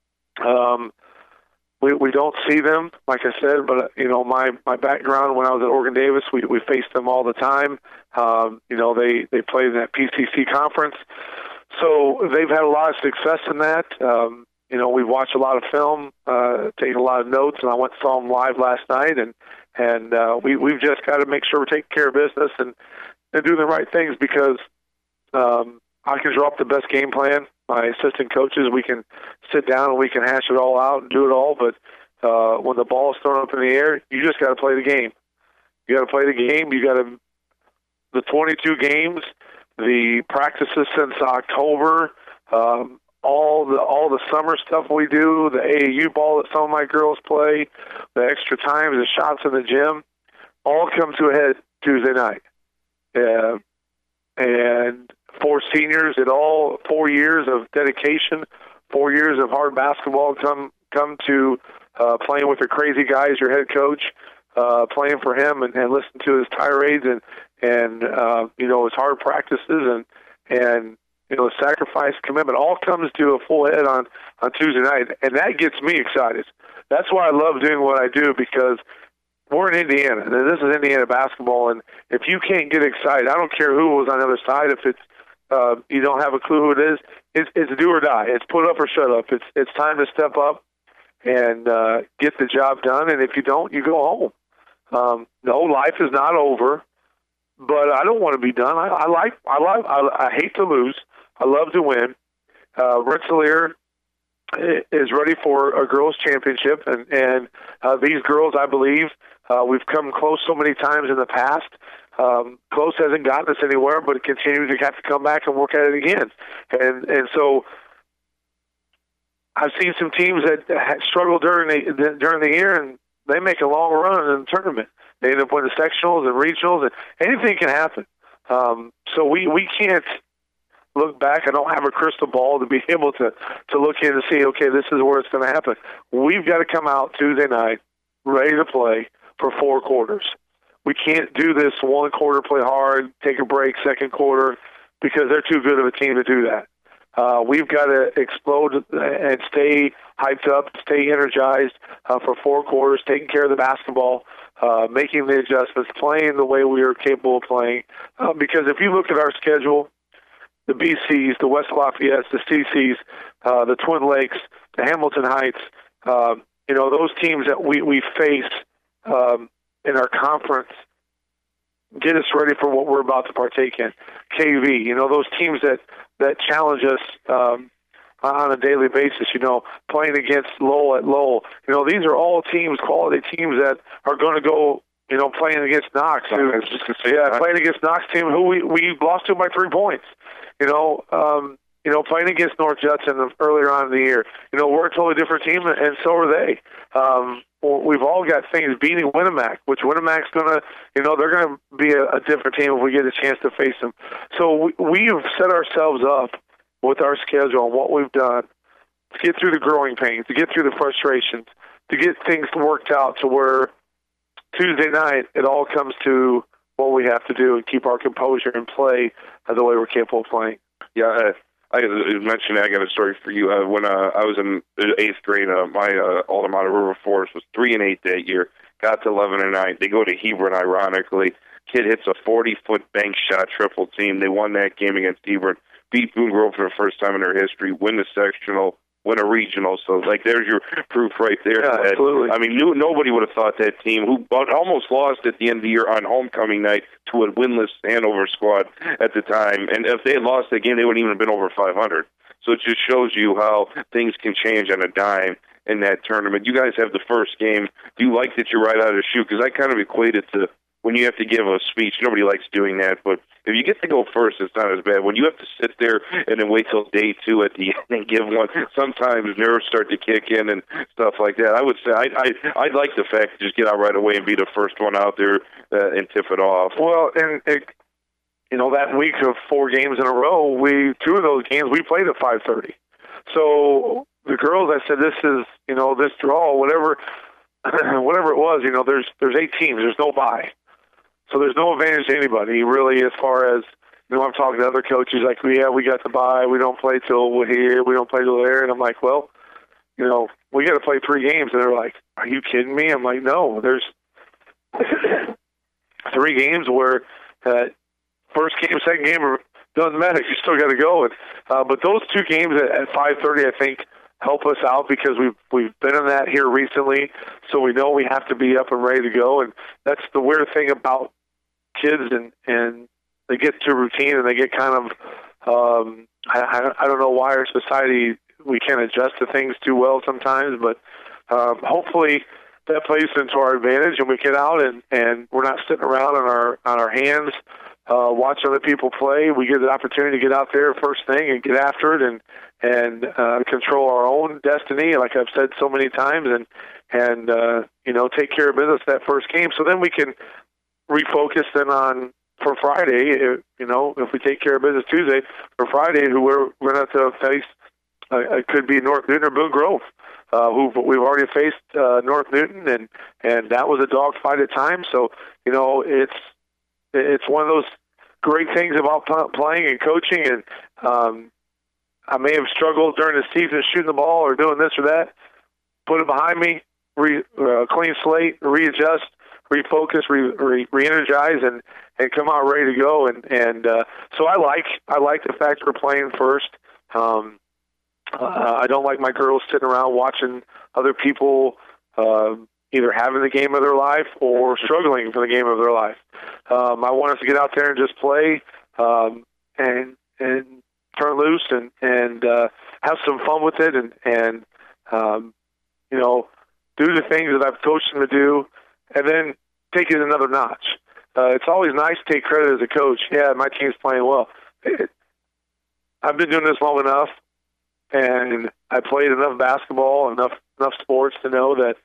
We don't see them, like I said, but my background when I was at Oregon Davis, we faced them all the time. They played in that PCC conference, so they've had a lot of success in that. We've watched a lot of film, taken a lot of notes, and I went and saw them live last night, and we've just got to make sure we're taking care of business and doing the right things, because I can draw up the best game plan. My assistant coaches, we can sit down and we can hash it all out and do it all, but when the ball is thrown up in the air, you just got to play the game. You got to play the game. You got to the 22 games, the practices since October, all the summer stuff we do, the AAU ball that some of my girls play, the extra times, the shots in the gym, all come to a head Tuesday night. And for seniors, 4 years of dedication, 4 years of hard basketball come to playing with the crazy guy as your head coach, playing for him and listen to his tirades and his hard practices and sacrifice, commitment, all comes to a full head on Tuesday night, and that gets me excited. That's why I love doing what I do, because we're in Indiana, and this is Indiana basketball, and if you can't get excited, I don't care who was on the other side, if it's you don't have a clue who it is, it's do or die. It's put up or shut up. It's time to step up and get the job done, and if you don't, you go home. No, life is not over, but I don't want to be done. I hate to lose. I love to win. Rensselaer is ready for a girls' championship, and these girls, I believe, we've come close so many times in the past. Close hasn't gotten us anywhere, but it continues to have to come back and work at it again. And so I've seen some teams that struggle during the year, and they make a long run in the tournament. They end up winning sectionals and regionals, and anything can happen. So we can't look back. I don't have a crystal ball to be able to look in and see, okay, this is where it's going to happen. We've got to come out Tuesday night ready to play for 4 quarters. We can't do this 1 quarter, play hard, take a break, second quarter, because they're too good of a team to do that. We've got to explode and stay hyped up, stay energized for 4 quarters, taking care of the basketball, making the adjustments, playing the way we are capable of playing. Because if you look at our schedule, the BCs, the West Lafayette, the CCs, the Twin Lakes, the Hamilton Heights, those teams that we face in our conference get us ready for what we're about to partake in. KV, those teams that challenge us on a daily basis, playing against Lowell at Lowell. These are all teams, quality teams that are going to go, playing against Knox. Playing against Knox team who we lost to by 3 points. Playing against North Judson earlier on in the year. We're a totally different team, and so are they. We've all got things beating Winamac, which Winamac's going to, they're going to be a different team if we get a chance to face them. So we have set ourselves up with our schedule and what we've done to get through the growing pains, to get through the frustrations, to get things worked out to where Tuesday night it all comes to what we have to do and keep our composure and play the way we're capable of playing. Yeah, I mentioned I got a story for you. When I was in 8th grade, my alma mater, River Forest, was 3-8 that year. Got to 11-9. They go to Hebron, ironically. Kid hits a 40-foot bank shot triple team. They won that game against Hebron. Beat Boone Grove for the first time in their history. Win the sectional. Win a regional. So, there's your proof right there. Yeah, absolutely. I mean, nobody would have thought that team, who almost lost at the end of the year on homecoming night to a winless Hanover squad at the time. And if they had lost that game, they wouldn't even have been over 500. So it just shows you how things can change on a dime in that tournament. You guys have the first game. Do you like that you're right out of the chute? Because I kind of equate it to when you have to give a speech. Nobody likes doing that, but if you get to go first, it's not as bad. When you have to sit there and then wait till day 2 at the end and give one, sometimes nerves start to kick in and stuff like that. I would say I like the fact to just get out right away and be the first one out there and tip it off. Well, and that week of 4 games in a row, 2 of those games we played at 5:30. So the girls, I said, this is this draw, whatever. whatever it was, there's 8 teams. There's no bye. So there's no advantage to anybody, really, as far as, I'm talking to other coaches like, we got the bye. We don't play till we're here. We don't play till there. And I'm like, well, we got to play 3 games. And they're like, are you kidding me? I'm like, no, there's 3 games where first game, second game, doesn't matter. You still got to go. But those 2 games at 5:30, I think, help us out because we've been in that here recently, so we know we have to be up and ready to go. And that's the weird thing about kids, and they get to routine and they get kind of I don't know why our society, we can't adjust to things too well sometimes, but hopefully that plays into our advantage and we get out and we're not sitting around on our hands watch other people play. We get the opportunity to get out there first thing and get after it and control our own destiny, like I've said so many times, and take care of business that first game. So then we can refocus then on for Friday. If we take care of business Tuesday, for Friday, who we're going to face, it could be North Newton or Boone Grove. Who we've already faced North Newton, and that was a dogfight at times. So it's one of those great things about playing and coaching. And I may have struggled during the season shooting the ball or doing this or that. Put it behind me, clean slate, readjust, refocus, re-energize, and come out ready to go. And so I like the fact we're playing first. I don't like my girls sitting around watching other people either having the game of their life or struggling for the game of their life. I want us to get out there and just play and turn loose and have some fun with it and do the things that I've coached them to do, and then take it another notch. It's always nice to take credit as a coach. Yeah, my team's playing well. I've been doing this long enough, and I played enough basketball, enough sports to know that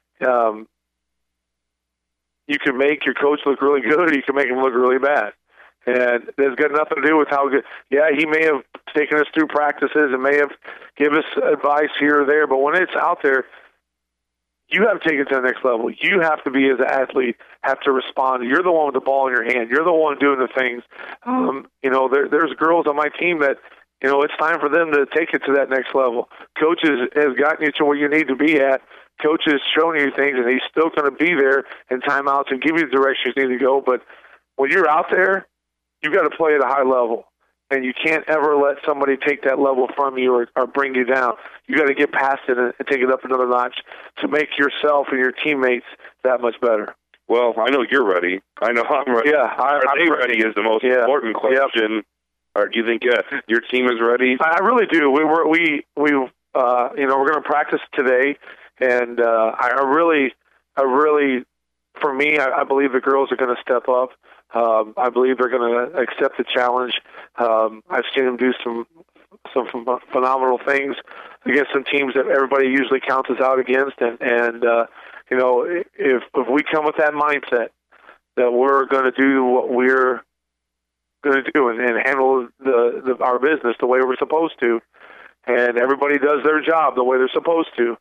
you can make your coach look really good, or you can make him look really bad. And it's got nothing to do with how good. Yeah, he may have taken us through practices and may have given us advice here or there, but when it's out there, you have to take it to the next level. You have to be, as an athlete, have to respond. You're the one with the ball in your hand. You're the one doing the things. There's girls on my team that, it's time for them to take it to that next level. Coaches has gotten you to where you need to be at. Coaches showing you things, and he's still going to be there in timeouts and give you the directions you need to go. But when you're out there, you've got to play at a high level. And you can't ever let somebody take that level from you or bring you down. You got to get past it and take it up another notch to make yourself and your teammates that much better. Well, I know you're ready. I know I'm ready. Yeah, are they ready is the most important question. Yep. Or do you think your team is ready? I really do. We're going to practice today, and I really, for me, I believe the girls are going to step up. I believe they're going to accept the challenge. I've seen them do some phenomenal things against some teams that everybody usually counts us out against. And if we come with that mindset that we're going to do what we're going to do and handle our business the way we're supposed to, and everybody does their job the way they're supposed to,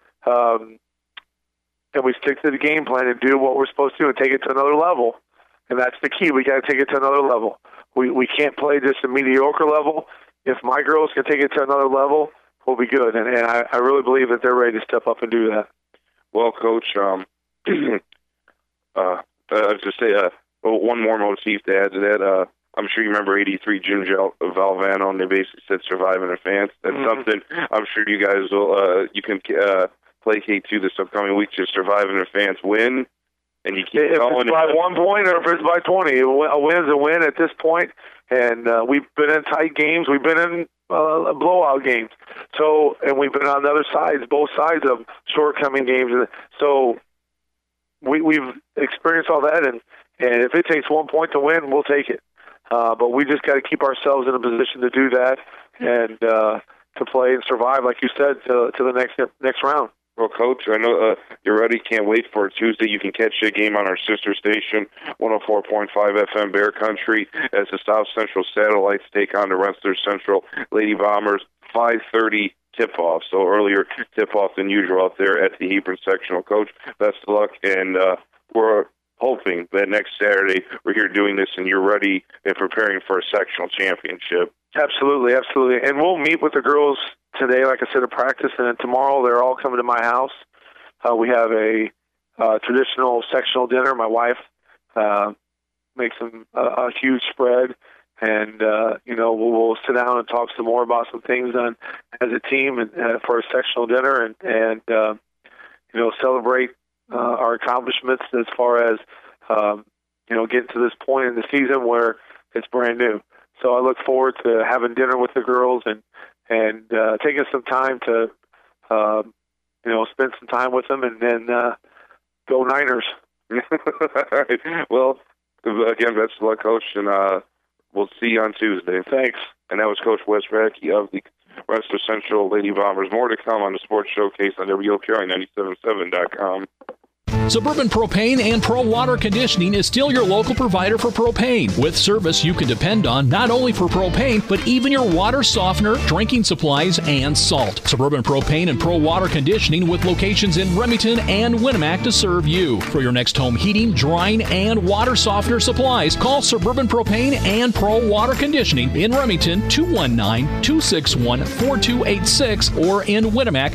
and we stick to the game plan and do what we're supposed to do and take it to another level. And that's the key. We got to take it to another level. We can't play just a mediocre level. If my girls can take it to another level, we'll be good. And I really believe that they're ready to step up and do that. Well, Coach, I was just say one more motif to add to that. I'm sure you remember 83 June Valvano, and they basically said survive in advance. That's something I'm sure you guys will you can placate to this upcoming week. Just survive in advance, win. And you keep if it's by 1 point or if it's by 20, a win is a win at this point. And we've been in tight games. We've been in blowout games. So, and we've been on the other sides, both sides of shortcoming games. So we've experienced all that. And if it takes 1 point to win, we'll take it. But we just got to keep ourselves in a position to do that and to play and survive, like you said, to the next round. Well, Coach, I know you're ready. Can't wait for Tuesday. You can catch the game on our sister station, 104.5 FM Bear Country, as the South Central Satellites take on the Rensselaer Central Lady Bombers. 5:30 tip-off, so earlier tip-off than usual out there at the Hebron Sectional. Coach, best of luck, and we're hoping that next Saturday we're here doing this and you're ready and preparing for a sectional championship. Absolutely. And we'll meet with the girls today, like I said, at practice, and then tomorrow they're all coming to my house. We have a traditional sectional dinner. My wife makes a huge spread, and we'll sit down and talk some more about some things done as a team and for a sectional dinner, and celebrate our accomplishments as far as getting to this point in the season where it's brand new. So I look forward to having dinner with the girls and taking some time to spend some time with them, and then go Niners. All right. Well, again, best of luck, Coach, and we'll see you on Tuesday. Thanks. And that was Coach Wes Radke of the Western Central Lady Bombers. More to come on the Sports Showcase on WLPI977.com. Suburban Propane and Pro Water Conditioning is still your local provider for propane, with service you can depend on not only for propane, but even your water softener, drinking supplies, and salt. Suburban Propane and Pro Water Conditioning with locations in Remington and Winnemac to serve you. For your next home heating, drying, and water softener supplies, call Suburban Propane and Pro Water Conditioning in Remington 219-261-4286 or in Winnemac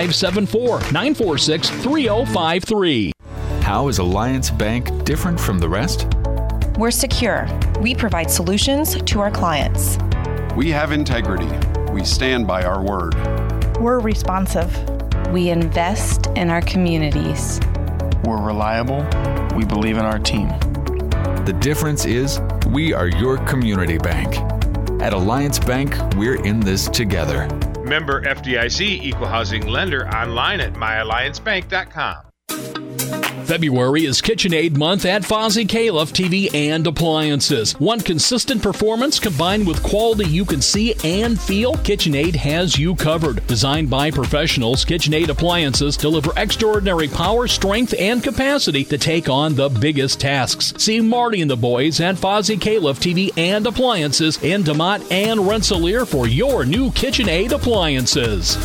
574-946-3053. How is Alliance Bank different from the rest? We're secure. We provide solutions to our clients. We have integrity. We stand by our word. We're responsive. We invest in our communities. We're reliable. We believe in our team. The difference is we are your community bank. At Alliance Bank, we're in this together. Member FDIC, equal housing lender, online at myalliancebank.com. February is KitchenAid month at Fozzie Califf TV and Appliances. One consistent performance combined with quality you can see and feel, KitchenAid has you covered. Designed by professionals, KitchenAid appliances deliver extraordinary power, strength, and capacity to take on the biggest tasks. See Marty and the boys at Fozzie Califf TV and Appliances in DeMott and Rensselaer for your new KitchenAid appliances.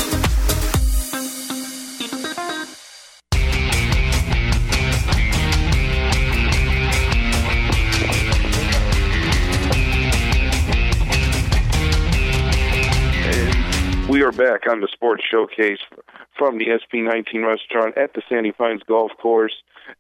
We are back on the Sports Showcase from the SP19 restaurant at the Sandy Pines Golf Course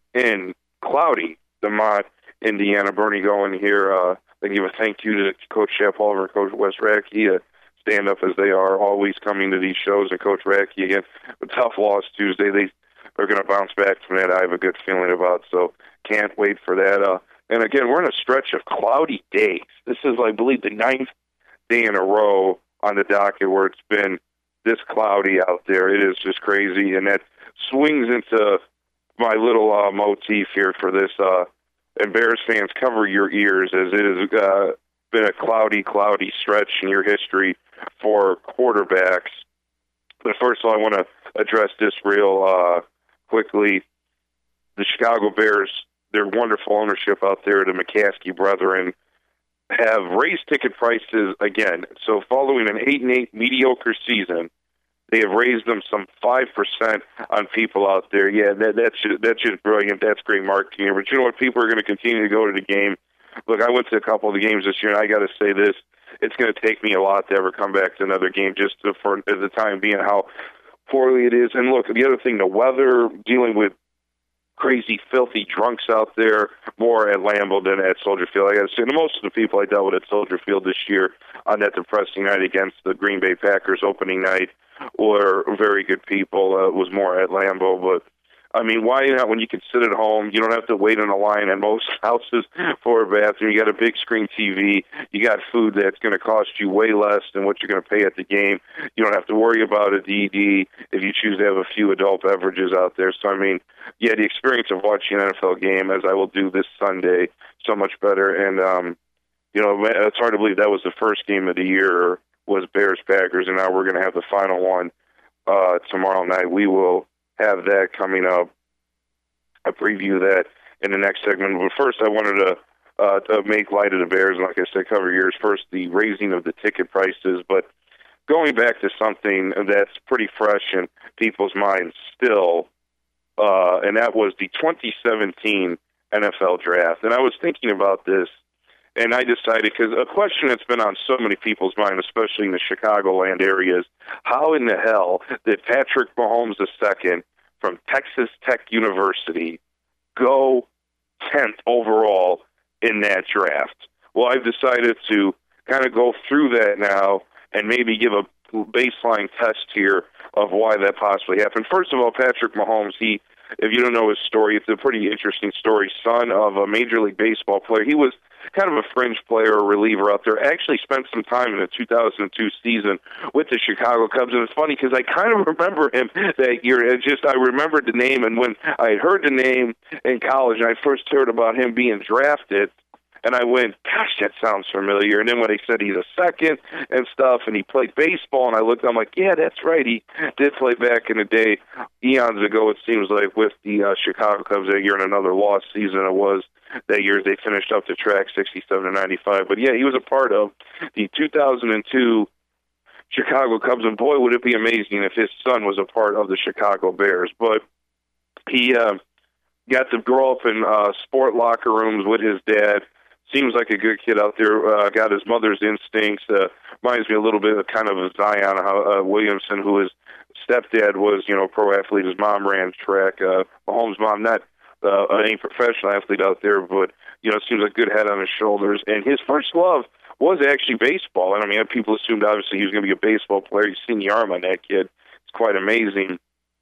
in cloudy DeMott, Indiana. Bernie Goen here. I give a thank you to Coach Shep Oliver and Coach Wes Radke, stand up as they are always coming to these shows. And Coach Radke, again, a tough loss Tuesday. They're going to bounce back from that, I have a good feeling about, so can't wait for that. And again, we're in a stretch of cloudy days. This is, I believe, the 9th day in a row on the docket where it's been this cloudy out there. It is just crazy, and that swings into my little motif here for this. And Bears fans, cover your ears, as it has been a cloudy stretch in your history for quarterbacks. But first of all, I want to address this real quickly. The Chicago Bears, their wonderful ownership out there, the McCaskey brethren, have raised ticket prices again. So following an 8-8 mediocre season, they have raised them some 5% on people out there. Yeah, that's just brilliant. That's great marketing. But you know what? People are going to continue to go to the game. Look, I went to a couple of the games this year, and I got to say this. It's going to take me a lot to ever come back to another game just for the time being how poorly it is. And look, the other thing, the weather, dealing with crazy, filthy drunks out there, more at Lambeau than at Soldier Field. I got to say, most of the people I dealt with at Soldier Field this year on that depressing night against the Green Bay Packers opening night were very good people. It was more at Lambeau, but I mean, why not when you can sit at home? You don't have to wait in a line at most houses for a bathroom. You got a big screen TV. You got food that's going to cost you way less than what you're going to pay at the game. You don't have to worry about a DD if you choose to have a few adult beverages out there. So, I mean, yeah, the experience of watching an NFL game, as I will do this Sunday, so much better. And, it's hard to believe that was the first game of the year was Bears-Packers, and now we're going to have the final one tomorrow night. We will have that coming up. I'll preview that in the next segment. But first, I wanted to make light of the Bears, and like I said, cover yours. First, the raising of the ticket prices. But going back to something that's pretty fresh in people's minds still, and that was the 2017 NFL Draft. And I was thinking about this, and I decided, because a question that's been on so many people's mind, especially in the Chicagoland area, is how in the hell did Patrick Mahomes II from Texas Tech University go 10th overall in that draft? Well, I've decided to kind of go through that now and maybe give a baseline test here of why that possibly happened. First of all, Patrick Mahomes, if you don't know his story, it's a pretty interesting story. Son of a Major League Baseball player. He was kind of a fringe player, a reliever out there. Actually spent some time in the 2002 season with the Chicago Cubs. And it's funny because I kind of remember him that year. I remembered the name. And when I had heard the name in college and I first heard about him being drafted, and I went, gosh, that sounds familiar. And then when they said he's a second and stuff, and he played baseball, and I looked, I'm like, yeah, that's right. He did play back in the day, eons ago, it seems like, with the Chicago Cubs that year in another lost season. It was that year they finished up the track 67-95. But, yeah, he was a part of the 2002 Chicago Cubs, and boy, would it be amazing if his son was a part of the Chicago Bears. But he got to grow up in sport locker rooms with his dad. Seems like a good kid out there. Got his mother's instincts. Reminds me a little bit of kind of a Zion Williamson, who his stepdad was, a pro athlete. His mom ran track. Mahomes' mom, not any professional athlete out there, but seems like a good head on his shoulders. And his first love was actually baseball. And I mean, people assumed obviously he was going to be a baseball player. You've seen the arm on that kid; it's quite amazing.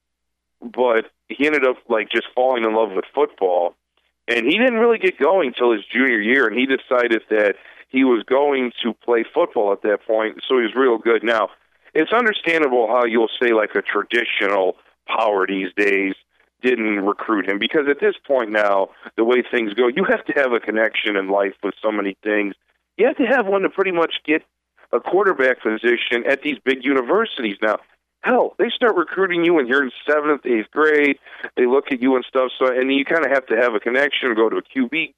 But he ended up just falling in love with football. And he didn't really get going until his junior year, and he decided that he was going to play football at that point, so he was real good. Now, it's understandable how you'll say a traditional power these days didn't recruit him, because at this point now, the way things go, you have to have a connection in life with so many things. You have to have one to pretty much get a quarterback position at these big universities now. Hell, they start recruiting you when you're in 7th, 8th grade. They look at you and stuff. So, and you kind of have to have a connection, go to a QB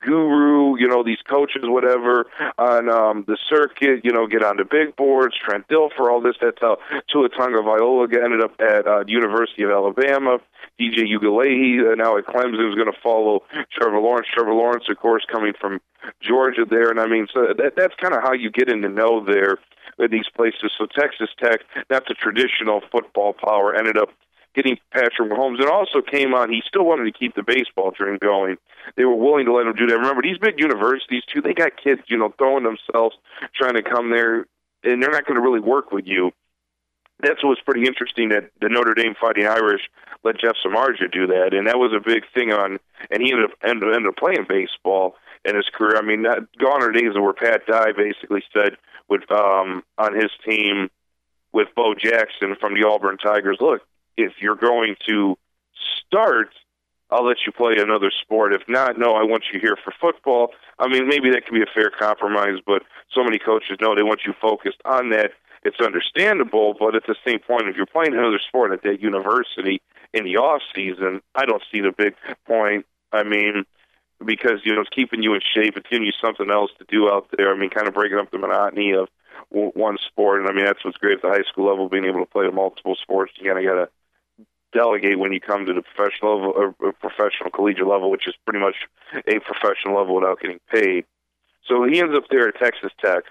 guru, these coaches, whatever, on the circuit, get on the big boards, Trent Dilfer, all this. That's how Tua Tagovailoa ended up at University of Alabama. DJ Uiagalelei, now at Clemson, is going to follow Trevor Lawrence. Trevor Lawrence, of course, coming from Georgia there. And I mean, so that's kind of how you get in to know there at these places. So Texas Tech, not the traditional football power, ended up getting Patrick Mahomes. And also came on, he still wanted to keep the baseball dream going. They were willing to let him do that. Remember, these big universities, too, they got kids, throwing themselves, trying to come there, and they're not going to really work with you. That's what was pretty interesting, that the Notre Dame Fighting Irish let Jeff Samardzija do that, and that was a big thing and he ended up playing baseball in his career. I mean, gone are days where Pat Dye basically said on his team with Bo Jackson from the Auburn Tigers, look, if you're going to start, I'll let you play another sport. If not, no, I want you here for football. I mean, maybe that can be a fair compromise, but so many coaches know they want you focused on that. It's understandable, but at the same point, if you're playing another sport at that university in the off season, I don't see the big point. I mean, because it's keeping you in shape, it's giving you something else to do out there. I mean, kind of breaking up the monotony of one sport. And I mean, that's what's great at the high school level, being able to play multiple sports. You kind of got to delegate when you come to the professional level or professional collegiate level, which is pretty much a professional level without getting paid. So he ends up there at Texas Tech.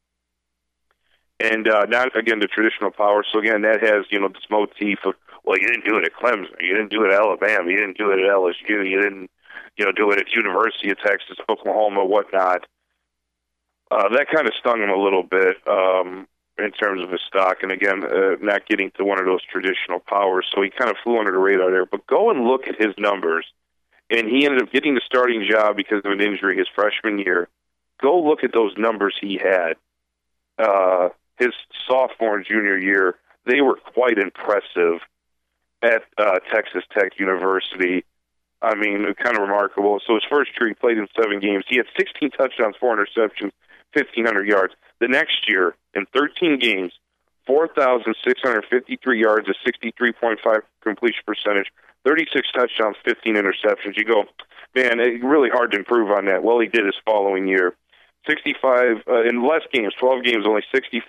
And not, again, the traditional power. So, again, that has, this motif of, well, you didn't do it at Clemson. You didn't do it at Alabama. You didn't do it at LSU. You didn't, do it at University of Texas, Oklahoma, whatnot. That kind of stung him a little bit in terms of his stock. And, again, not getting to one of those traditional powers. So he kind of flew under the radar there. But go and look at his numbers. And he ended up getting the starting job because of an injury his freshman year. Go look at those numbers he had. His sophomore and junior year, they were quite impressive at Texas Tech University. I mean, kind of remarkable. So his first year, he played in 7 games. He had 16 touchdowns, 4 interceptions, 1,500 yards. The next year, in 13 games, 4,653 yards, a 63.5 completion percentage, 36 touchdowns, 15 interceptions. You go, man, it's really hard to improve on that. Well, he did his following year. 65 in less games, 12 games, only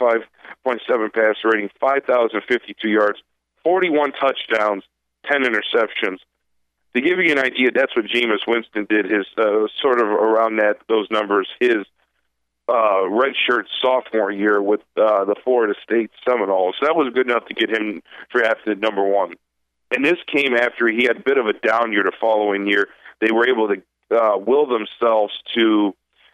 65.7 passer rating, 5,052 yards, 41 touchdowns, 10 interceptions. To give you an idea, that's what Jameis Winston did his sort of around those numbers his redshirt sophomore year with the Florida State Seminoles. So that was good enough to get him drafted number 1. And this came after he had a bit of a down year the following year. They were able to will themselves to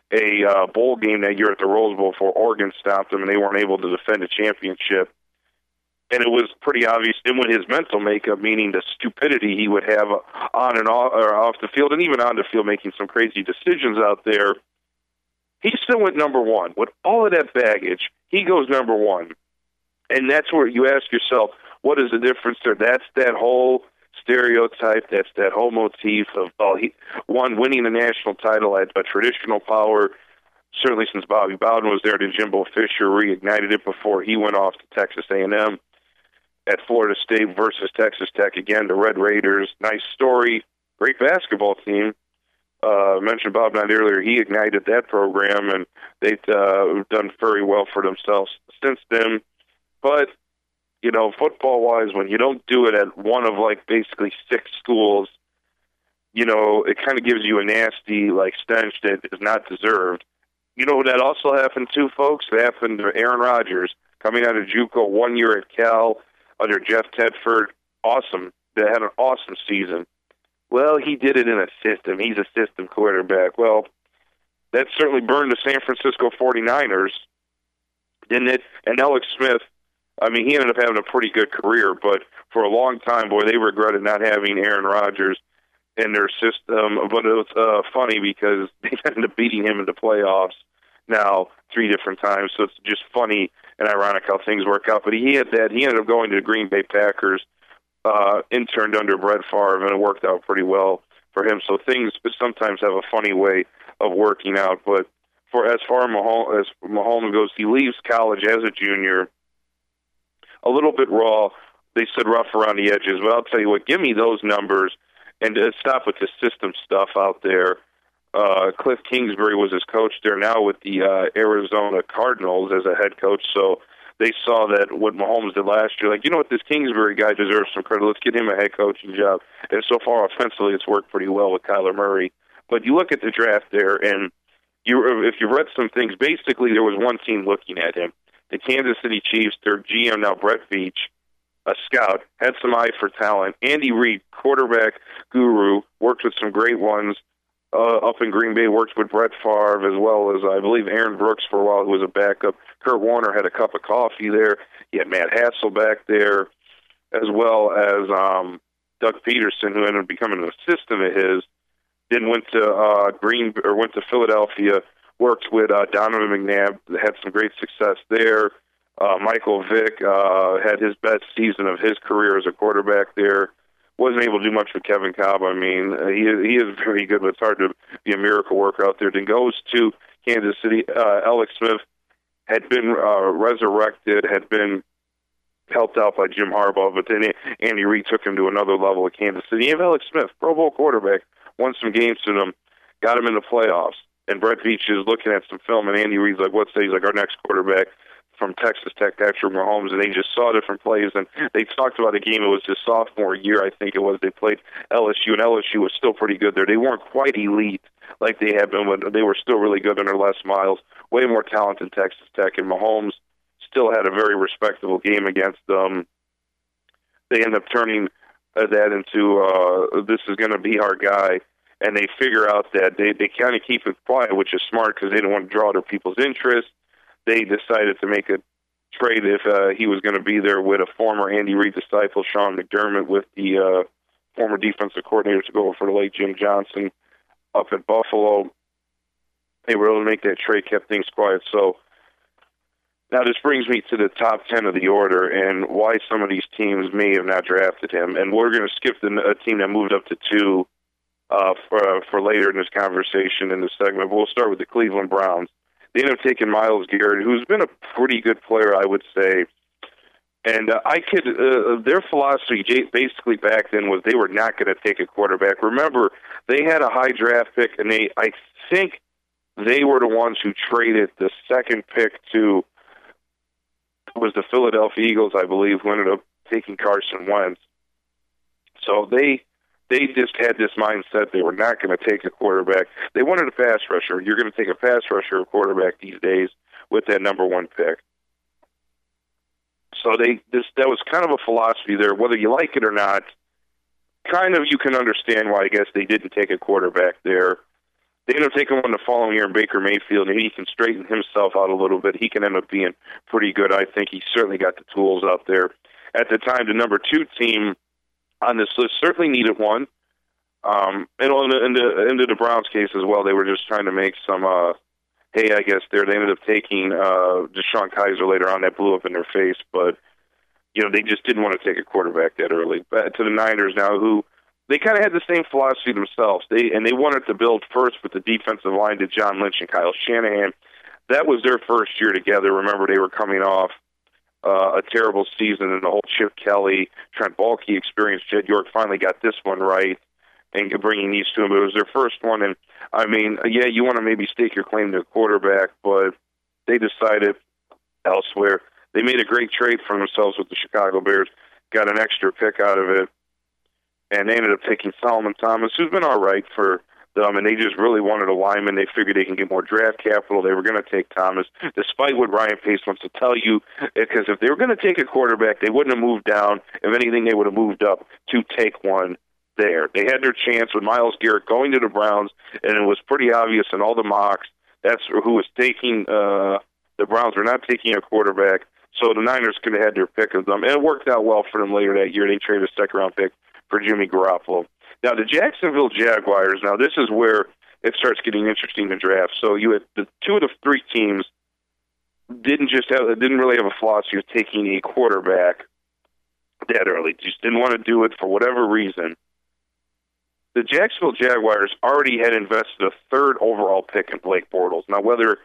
a bowl game that year at the Rose Bowl before Oregon stopped them, and they weren't able to defend a championship. And it was pretty obvious then with his mental makeup, meaning the stupidity he would have on and off the field, and even on the field making some crazy decisions out there. He still went number 1. With all of that baggage, he goes number 1. And that's where you ask yourself, what is the difference there? That's that whole stereotype, that's that whole motif of winning the national title at a traditional power. Certainly since Bobby Bowden was there, Jimbo Fisher reignited it before he went off to Texas A&M. At Florida State versus Texas Tech, again, the Red Raiders. Nice story, great basketball team. Mentioned Bob Knight earlier, he ignited that program, and they've done very well for themselves since then. But, you know, football-wise, when you don't do it at one of, like, basically 6 schools, you know, it kind of gives you a nasty, like, stench that is not deserved. You know that also happened too, folks? It happened to Aaron Rodgers coming out of JUCO 1 year at Cal under Jeff Tedford. Awesome. They had an awesome season. Well, he did it in a system. He's a system quarterback. Well, that certainly burned the San Francisco 49ers, didn't it? And Alex Smith, I mean, he ended up having a pretty good career, but for a long time, boy, they regretted not having Aaron Rodgers in their system. But it was funny because they ended up beating him in the playoffs now 3 different times. So it's just funny and ironic how things work out. But he ended up going to the Green Bay Packers, interned under Brett Favre, and it worked out pretty well for him. So things sometimes have a funny way of working out. But as far as Mahomes goes, he leaves college as a junior, a little bit raw. They said rough around the edges. But I'll tell you what, give me those numbers and stop with the system stuff out there. Cliff Kingsbury was his coach there now with the Arizona Cardinals as a head coach. So they saw that what Mahomes did last year, like, you know what, this Kingsbury guy deserves some credit. Let's get him a head coaching job. And so far, offensively, it's worked pretty well with Kyler Murray. But you look at the draft there, and if you read some things, basically there was one team looking at him. The Kansas City Chiefs, their GM now, Brett Veach, a scout, had some eye for talent. Andy Reid, quarterback guru, worked with some great ones up in Green Bay, worked with Brett Favre, as well as, I believe, Aaron Brooks for a while, who was a backup. Kurt Warner had a cup of coffee there. He had Matt Hassel back there, as well as Doug Peterson, who ended up becoming an assistant of his. Then went to Philadelphia, worked with Donovan McNabb, had some great success there. Michael Vick had his best season of his career as a quarterback there. Wasn't able to do much with Kevin Cobb. I mean, he is very good, but it's hard to be a miracle worker out there. Then goes to Kansas City. Alex Smith had been resurrected, had been helped out by Jim Harbaugh, but then Andy Reid took him to another level at Kansas City. You have Alex Smith, Pro Bowl quarterback, won some games to them, got him in the playoffs. And Brett Veach is looking at some film, and Andy Reid's like, what's that? He's like, our next quarterback from Texas Tech, Patrick Mahomes, and they just saw different plays. And they talked about a game, it was his sophomore year, I think it was. They played LSU, and LSU was still pretty good there. They weren't quite elite like they had been, but they were still really good under Les Miles. Way more talent than Texas Tech, and Mahomes still had a very respectable game against them. They end up turning that into, this is going to be our guy. And they figure out that they kind of keep it quiet, which is smart because they don't want to draw other people's interest. They decided to make a trade if he was going to be there with a former Andy Reid disciple, Sean McDermott, with the former defensive coordinator to go over for the late Jim Johnson up at Buffalo. They were able to make that trade, kept things quiet. So now this brings me to the top 10 of the order and why some of these teams may have not drafted him. And we're going to skip a team that moved up to 2 for later in this conversation in this segment. But we'll start with the Cleveland Browns. They ended up taking Myles Garrett, who's been a pretty good player, I would say. And their philosophy basically back then was they were not going to take a quarterback. Remember, they had a high draft pick, and I think they were the ones who traded the second pick to was the Philadelphia Eagles, I believe, who ended up taking Carson Wentz. So they just had this mindset they were not going to take a quarterback. They wanted a pass rusher. You're going to take a pass rusher or quarterback these days with that number one pick. So that was kind of a philosophy there, whether you like it or not. Kind of you can understand why I guess they didn't take a quarterback there. They ended up taking one the following year in Baker Mayfield, and he can straighten himself out a little bit. He can end up being pretty good. I think he's certainly got the tools out there. At the time, the number 2 team on this list certainly needed one. And in the Browns case as well, they were just trying to make some hay, I guess, there. They ended up taking Deshaun Kaiser later on. That blew up in their face, but they just didn't want to take a quarterback that early. But to the Niners now, who they kind of had the same philosophy themselves. They wanted to build first with the defensive line to John Lynch and Kyle Shanahan. That was their first year together. Remember, they were coming off a terrible season, and the whole Chip Kelly, Trent Baalke experience. Jed York finally got this one right and bringing these to him. But it was their first one, and I mean, yeah, you want to maybe stake your claim to a quarterback, but they decided elsewhere. They made a great trade for themselves with the Chicago Bears, got an extra pick out of it, and they ended up taking Solomon Thomas, who's been all right for them, and they just really wanted a lineman. They figured they can get more draft capital. They were going to take Thomas, despite what Ryan Pace wants to tell you, because if they were going to take a quarterback, they wouldn't have moved down. If anything, they would have moved up to take one there. They had their chance with Myles Garrett going to the Browns, and it was pretty obvious in all the mocks that's who was taking the Browns were not taking a quarterback, so the Niners could have had their pick of them, and it worked out well for them later that year. They traded a second-round pick for Jimmy Garoppolo. Now, the Jacksonville Jaguars, now this is where it starts getting interesting to draft. So you had the 2 of the 3 teams didn't really have a philosophy of taking a quarterback that early. Just didn't want to do it for whatever reason. The Jacksonville Jaguars already had invested a 3rd overall pick in Blake Bortles. Now, whether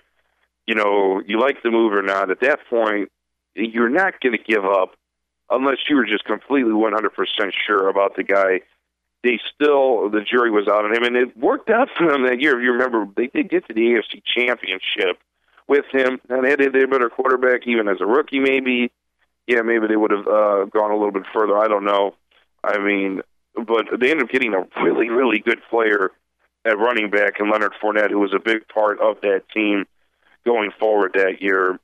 you like the move or not, at that point, you're not going to give up unless you were just completely 100% sure about the guy. The jury was out on him, and it worked out for them that year. If you remember, they did get to the AFC Championship with him, and they had a better quarterback even as a rookie, maybe. Yeah, maybe they would have gone a little bit further. I don't know. I mean, but they ended up getting a really, really good player at running back in Leonard Fournette, who was a big part of that team going forward that year.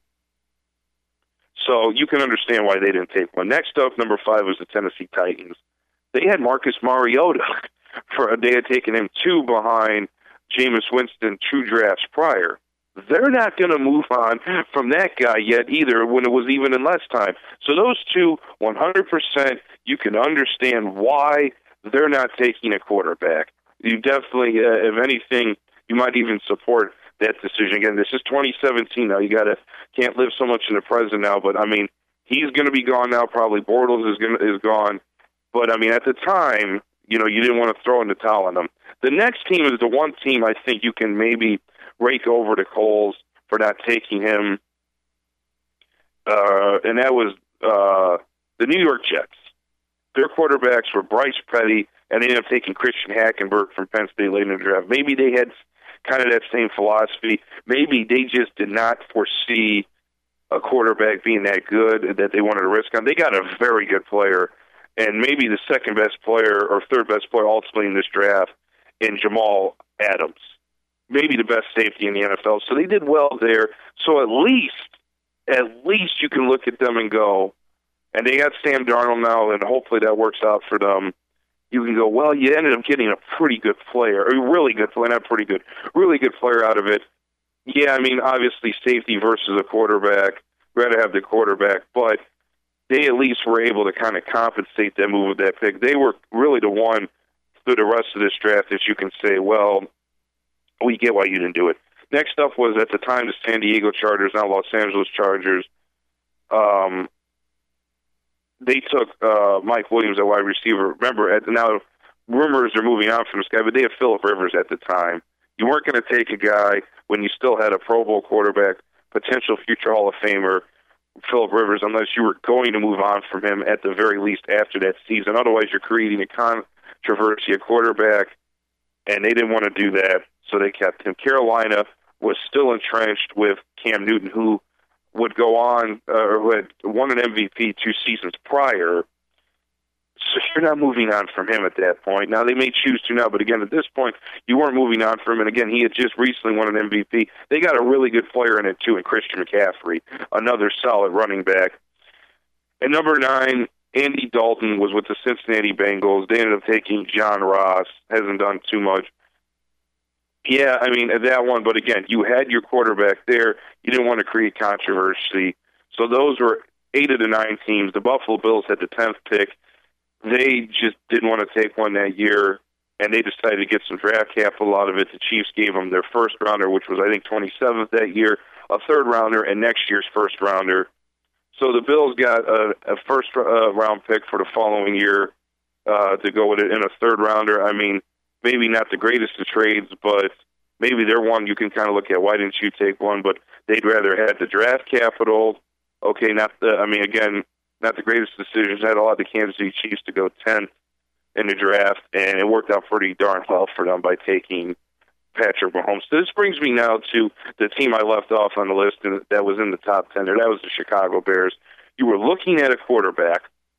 So you can understand why they didn't take one. Next up, number 5 was the Tennessee Titans. They had Marcus Mariota. They had taken him 2 behind Jameis Winston 2 drafts prior. They're not going to move on from that guy yet either when it was even in less time. So those 2, 100%, you can understand why they're not taking a quarterback. You definitely, if anything, you might even support that decision. Again, this is 2017 now. You can't live so much in the present now, but I mean, he's going to be gone now. Probably Bortles is gone. But I mean, at the time, you didn't want to throw in the towel on them. The next team is the one team I think you can maybe rake over the coals for not taking him, and that was the New York Jets. Their quarterbacks were Bryce Petty, and they ended up taking Christian Hackenberg from Penn State late in the draft. Maybe they had kind of that same philosophy. Maybe they just did not foresee a quarterback being that good that they wanted to risk on. They got a very good player, and maybe the second best player or third best player ultimately in this draft in Jamal Adams. Maybe the best safety in the NFL. So they did well there. So at least you can look at them and go, and they got Sam Darnold now, and hopefully that works out for them. You can go, well, you ended up getting a pretty good player, a really good player, not pretty good, really good player out of it. Yeah, I mean, obviously safety versus a quarterback, rather have the quarterback, but they at least were able to kind of compensate that move with that pick. They were really the one through the rest of this draft that you can say, well, we get why you didn't do it. Next up was, at the time, the San Diego Chargers, now Los Angeles Chargers. They took Mike Williams, a wide receiver. Remember, now rumors are moving on from this guy, but they had Phillip Rivers at the time. You weren't going to take a guy when you still had a Pro Bowl quarterback, potential future Hall of Famer, Phillip Rivers, unless you were going to move on from him at the very least after that season. Otherwise, you're creating a controversy at quarterback, and they didn't want to do that, so they kept him. Carolina was still entrenched with Cam Newton, who would go on, or who had won an MVP 2 seasons prior. So you're not moving on from him at that point. Now, they may choose to now, but again, at this point, you weren't moving on from him. And again, he had just recently won an MVP. They got a really good player in it, too, in Christian McCaffrey, another solid running back. At number 9, Andy Dalton was with the Cincinnati Bengals. They ended up taking John Ross. Hasn't done too much. Yeah, I mean, that one, but again, you had your quarterback there. You didn't want to create controversy. So those were 8 of the 9 teams. The Buffalo Bills had the 10th pick. They just didn't want to take one that year, and they decided to get some draft capital out of it. The Chiefs gave them their first rounder, which was, I think, 27th that year, a third rounder, and next year's first rounder. So the Bills got a first round pick for the following year to go with it in a third rounder. I mean, maybe not the greatest of trades, but maybe they're one you can kind of look at. Why didn't you take one? But they'd rather have the draft capital. Okay, not the greatest decisions. Had allowed the Kansas City Chiefs to go 10th in the draft, and it worked out pretty darn well for them by taking Patrick Mahomes. So this brings me now to the team I left off on the list that was in the top 10 there. That was the Chicago Bears. You were looking at a quarterback.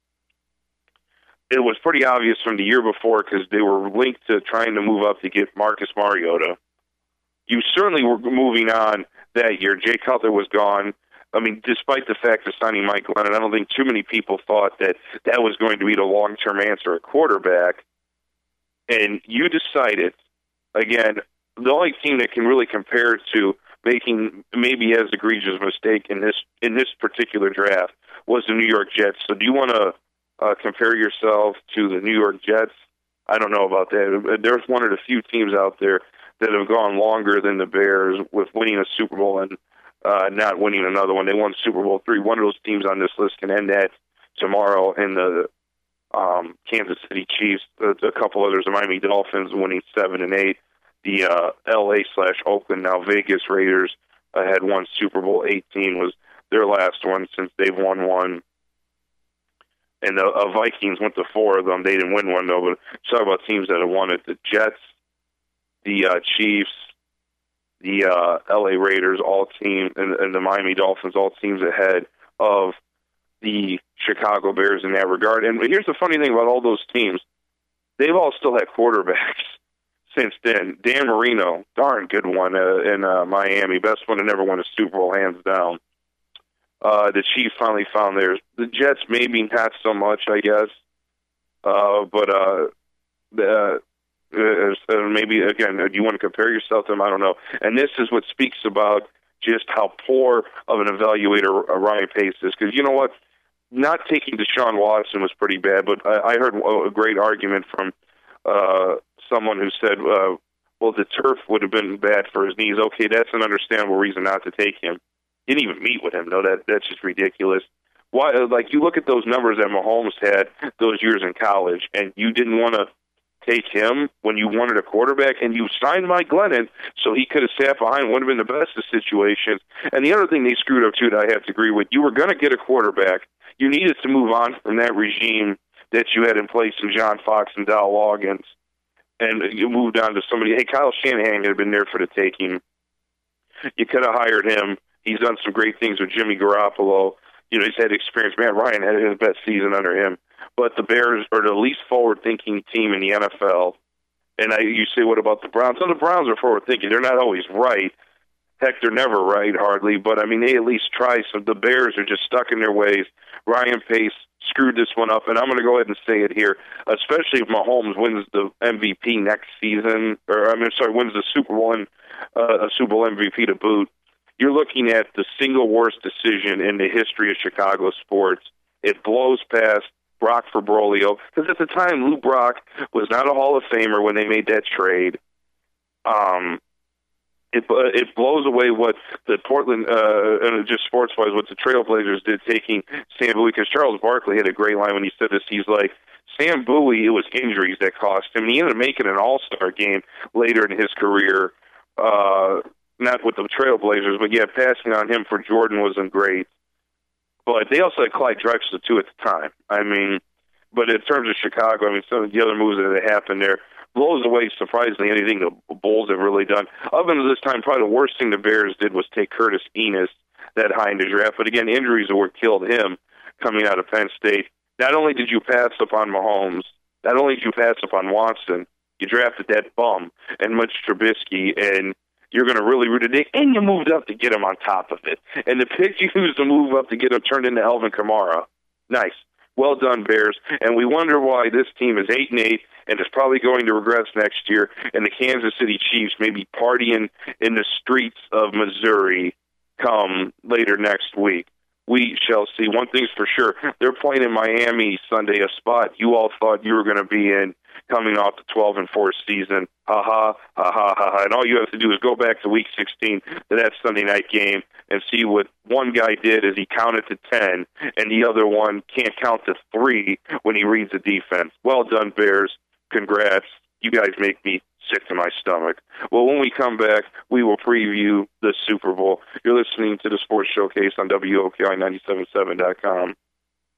It was pretty obvious from the year before because they were linked to trying to move up to get Marcus Mariota. You certainly were moving on that year. Jay Cutler was gone. I mean, despite the fact of signing Mike Glennon, I don't think too many people thought that was going to be the long-term answer at quarterback. And you decided, again, the only team that can really compare to making maybe as egregious a mistake in this particular draft was the New York Jets. So do you want to compare yourself to the New York Jets? I don't know about that. There's one of the few teams out there that have gone longer than the Bears with winning a Super Bowl and not winning another one. They won Super Bowl III. One of those teams on this list can end that tomorrow, and the Kansas City Chiefs, a couple others, the Miami Dolphins winning 7 and 8. The LA/Oakland, now Vegas Raiders had won Super Bowl 18, was their last one since they've won one. And the Vikings went to 4 of them. They didn't win one, though, but talk about teams that have won it. The Jets, the Chiefs, the LA Raiders, all teams, and the Miami Dolphins, all teams ahead of the Chicago Bears in that regard. And here's the funny thing about all those teams. They've all still had quarterbacks since then. Dan Marino, darn good one in Miami. Best one to never won a Super Bowl, hands down. The Chiefs finally found theirs. The Jets, maybe not so much, I guess. But maybe, again, do you want to compare yourself to them? I don't know. And this is what speaks about just how poor of an evaluator Ryan Pace is. Because you know what? Not taking Deshaun Watson was pretty bad, but I heard a great argument from someone who said, well, the turf would have been bad for his knees. Okay, that's an understandable reason not to take him. Didn't even meet with him, though. That's just ridiculous. Why? Like, you look at those numbers that Mahomes had those years in college, and you didn't want to take him when you wanted a quarterback, and you signed Mike Glennon so he could have sat behind. Would have been the best of situations. And the other thing they screwed up, too, that I have to agree with, you were going to get a quarterback. You needed to move on from that regime that you had in place in John Fox and Dow Loggins, and you moved on to somebody. Hey, Kyle Shanahan had been there for the taking. You could have hired him. He's done some great things with Jimmy Garoppolo. You know, he's had experience. Matt Ryan had his best season under him. But the Bears are the least forward-thinking team in the NFL. And you say, what about the Browns? So the Browns are forward-thinking. They're not always right. Heck, they're never right, hardly. But, I mean, they at least try. So the Bears are just stuck in their ways. Ryan Pace screwed this one up. And I'm going to go ahead and say it here, especially if Mahomes wins the MVP next season. Wins the Super Bowl and a Super Bowl MVP to boot. You're looking at the single worst decision in the history of Chicago sports. It blows past Brock Fabrolio, because at the time Lou Brock was not a Hall of Famer when they made that trade. It blows away what the Portland, just sports-wise, what the Trailblazers did, taking Sam Bowie, because Charles Barkley had a great line when he said this. He's like, Sam Bowie, it was injuries that cost him. And he ended up making an all-star game later in his career, not with the Trailblazers, but yeah, passing on him for Jordan wasn't great. But they also had Clyde Drexler, too, at the time. I mean, but in terms of Chicago, I mean, some of the other moves that had happened there, blows away, surprisingly, anything the Bulls have really done. Other than this time, probably the worst thing the Bears did was take Curtis Enis that high in the draft. But again, injuries are what killed him coming out of Penn State. Not only did you pass upon Mahomes, not only did you pass upon Watson, you drafted that bum and Mitch Trubisky, and you're going to really root it in, and you moved up to get him on top of it. And the pick you used to move up to get him turned into Alvin Kamara. Nice. Well done, Bears. And we wonder why this team is 8-8 and is probably going to regress next year, and the Kansas City Chiefs may be partying in the streets of Missouri come later next week. We shall see. One thing's for sure, they're playing in Miami Sunday, a spot you all thought you were going to be in coming off the 12-4 season. Ha-ha, ha-ha, ha-ha. And all you have to do is go back to Week 16 to that Sunday night game and see what one guy did as he counted to 10, and the other one can't count to 3 when he reads the defense. Well done, Bears. Congrats. You guys make me sick to my stomach. Well, when we come back, we will preview the Super Bowl. You're listening to the Sports Showcase on WOKI977.com.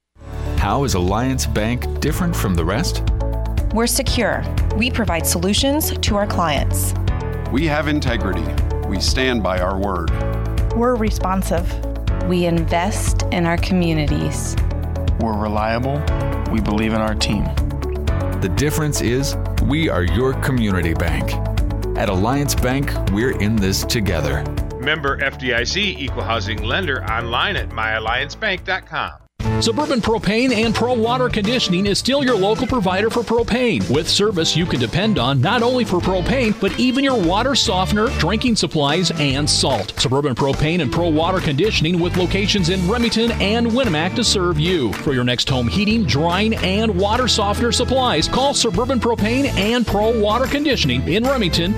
How is Alliance Bank different from the rest? We're secure. We provide solutions to our clients. We have integrity. We stand by our word. We're responsive. We invest in our communities. We're reliable. We believe in our team. The difference is we are your community bank. At Alliance Bank, we're in this together. Member FDIC, equal housing lender, online at myalliancebank.com. Suburban Propane and Pro Water Conditioning is still your local provider for propane, with service you can depend on not only for propane, but even your water softener, drinking supplies, and salt. Suburban Propane and Pro Water Conditioning with locations in Remington and Winnemac to serve you. For your next home heating, drying, and water softener supplies, call Suburban Propane and Pro Water Conditioning in Remington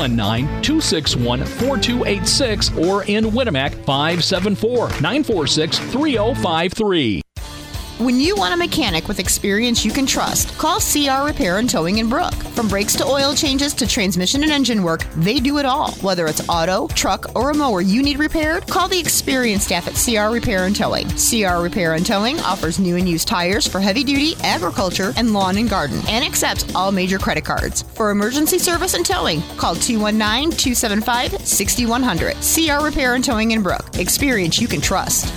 219-261-4286 or in Winnemac 574-946-3053. When you want a mechanic with experience you can trust, call CR Repair and Towing in Brook. From brakes to oil changes to transmission and engine work, they do it all. Whether it's auto, truck, or a mower you need repaired, call the experienced staff at CR Repair and Towing. CR Repair and Towing offers new and used tires for heavy-duty, agriculture, and lawn and garden, and accepts all major credit cards. For emergency service and towing, call 219-275-6100. CR Repair and Towing in Brook. Experience you can trust.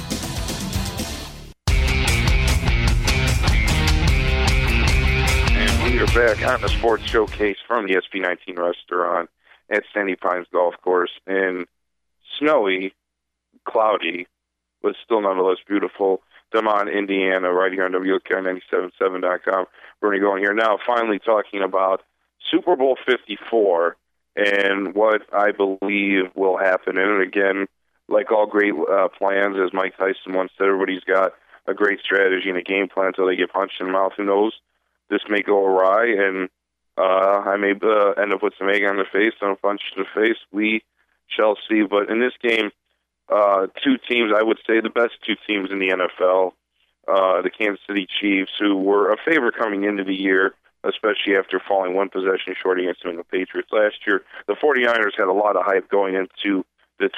We're back on the Sports Showcase from the SB19 restaurant at Sandy Pines Golf Course in snowy, cloudy, but still nonetheless beautiful DeMont, Indiana, right here on WOKI977.com. We're going to go in here now, finally talking about Super Bowl 54 and what I believe will happen. And again, like all great plans, as Mike Tyson once said, everybody's got a great strategy and a game plan until they get punched in the mouth. Who knows? This may go awry, and I may end up with some egg on the face and a punch to the face. We shall see. But in this game, two teams, I would say the best two teams in the NFL, the Kansas City Chiefs, who were a favorite coming into the year, especially after falling one possession short against the New England Patriots last year. The 49ers had a lot of hype going into the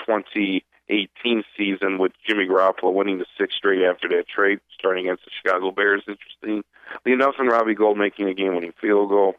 2018 season with Jimmy Garoppolo winning the sixth straight after that trade, starting against the Chicago Bears. Interestingly enough, and Robbie Gould making a game-winning field goal.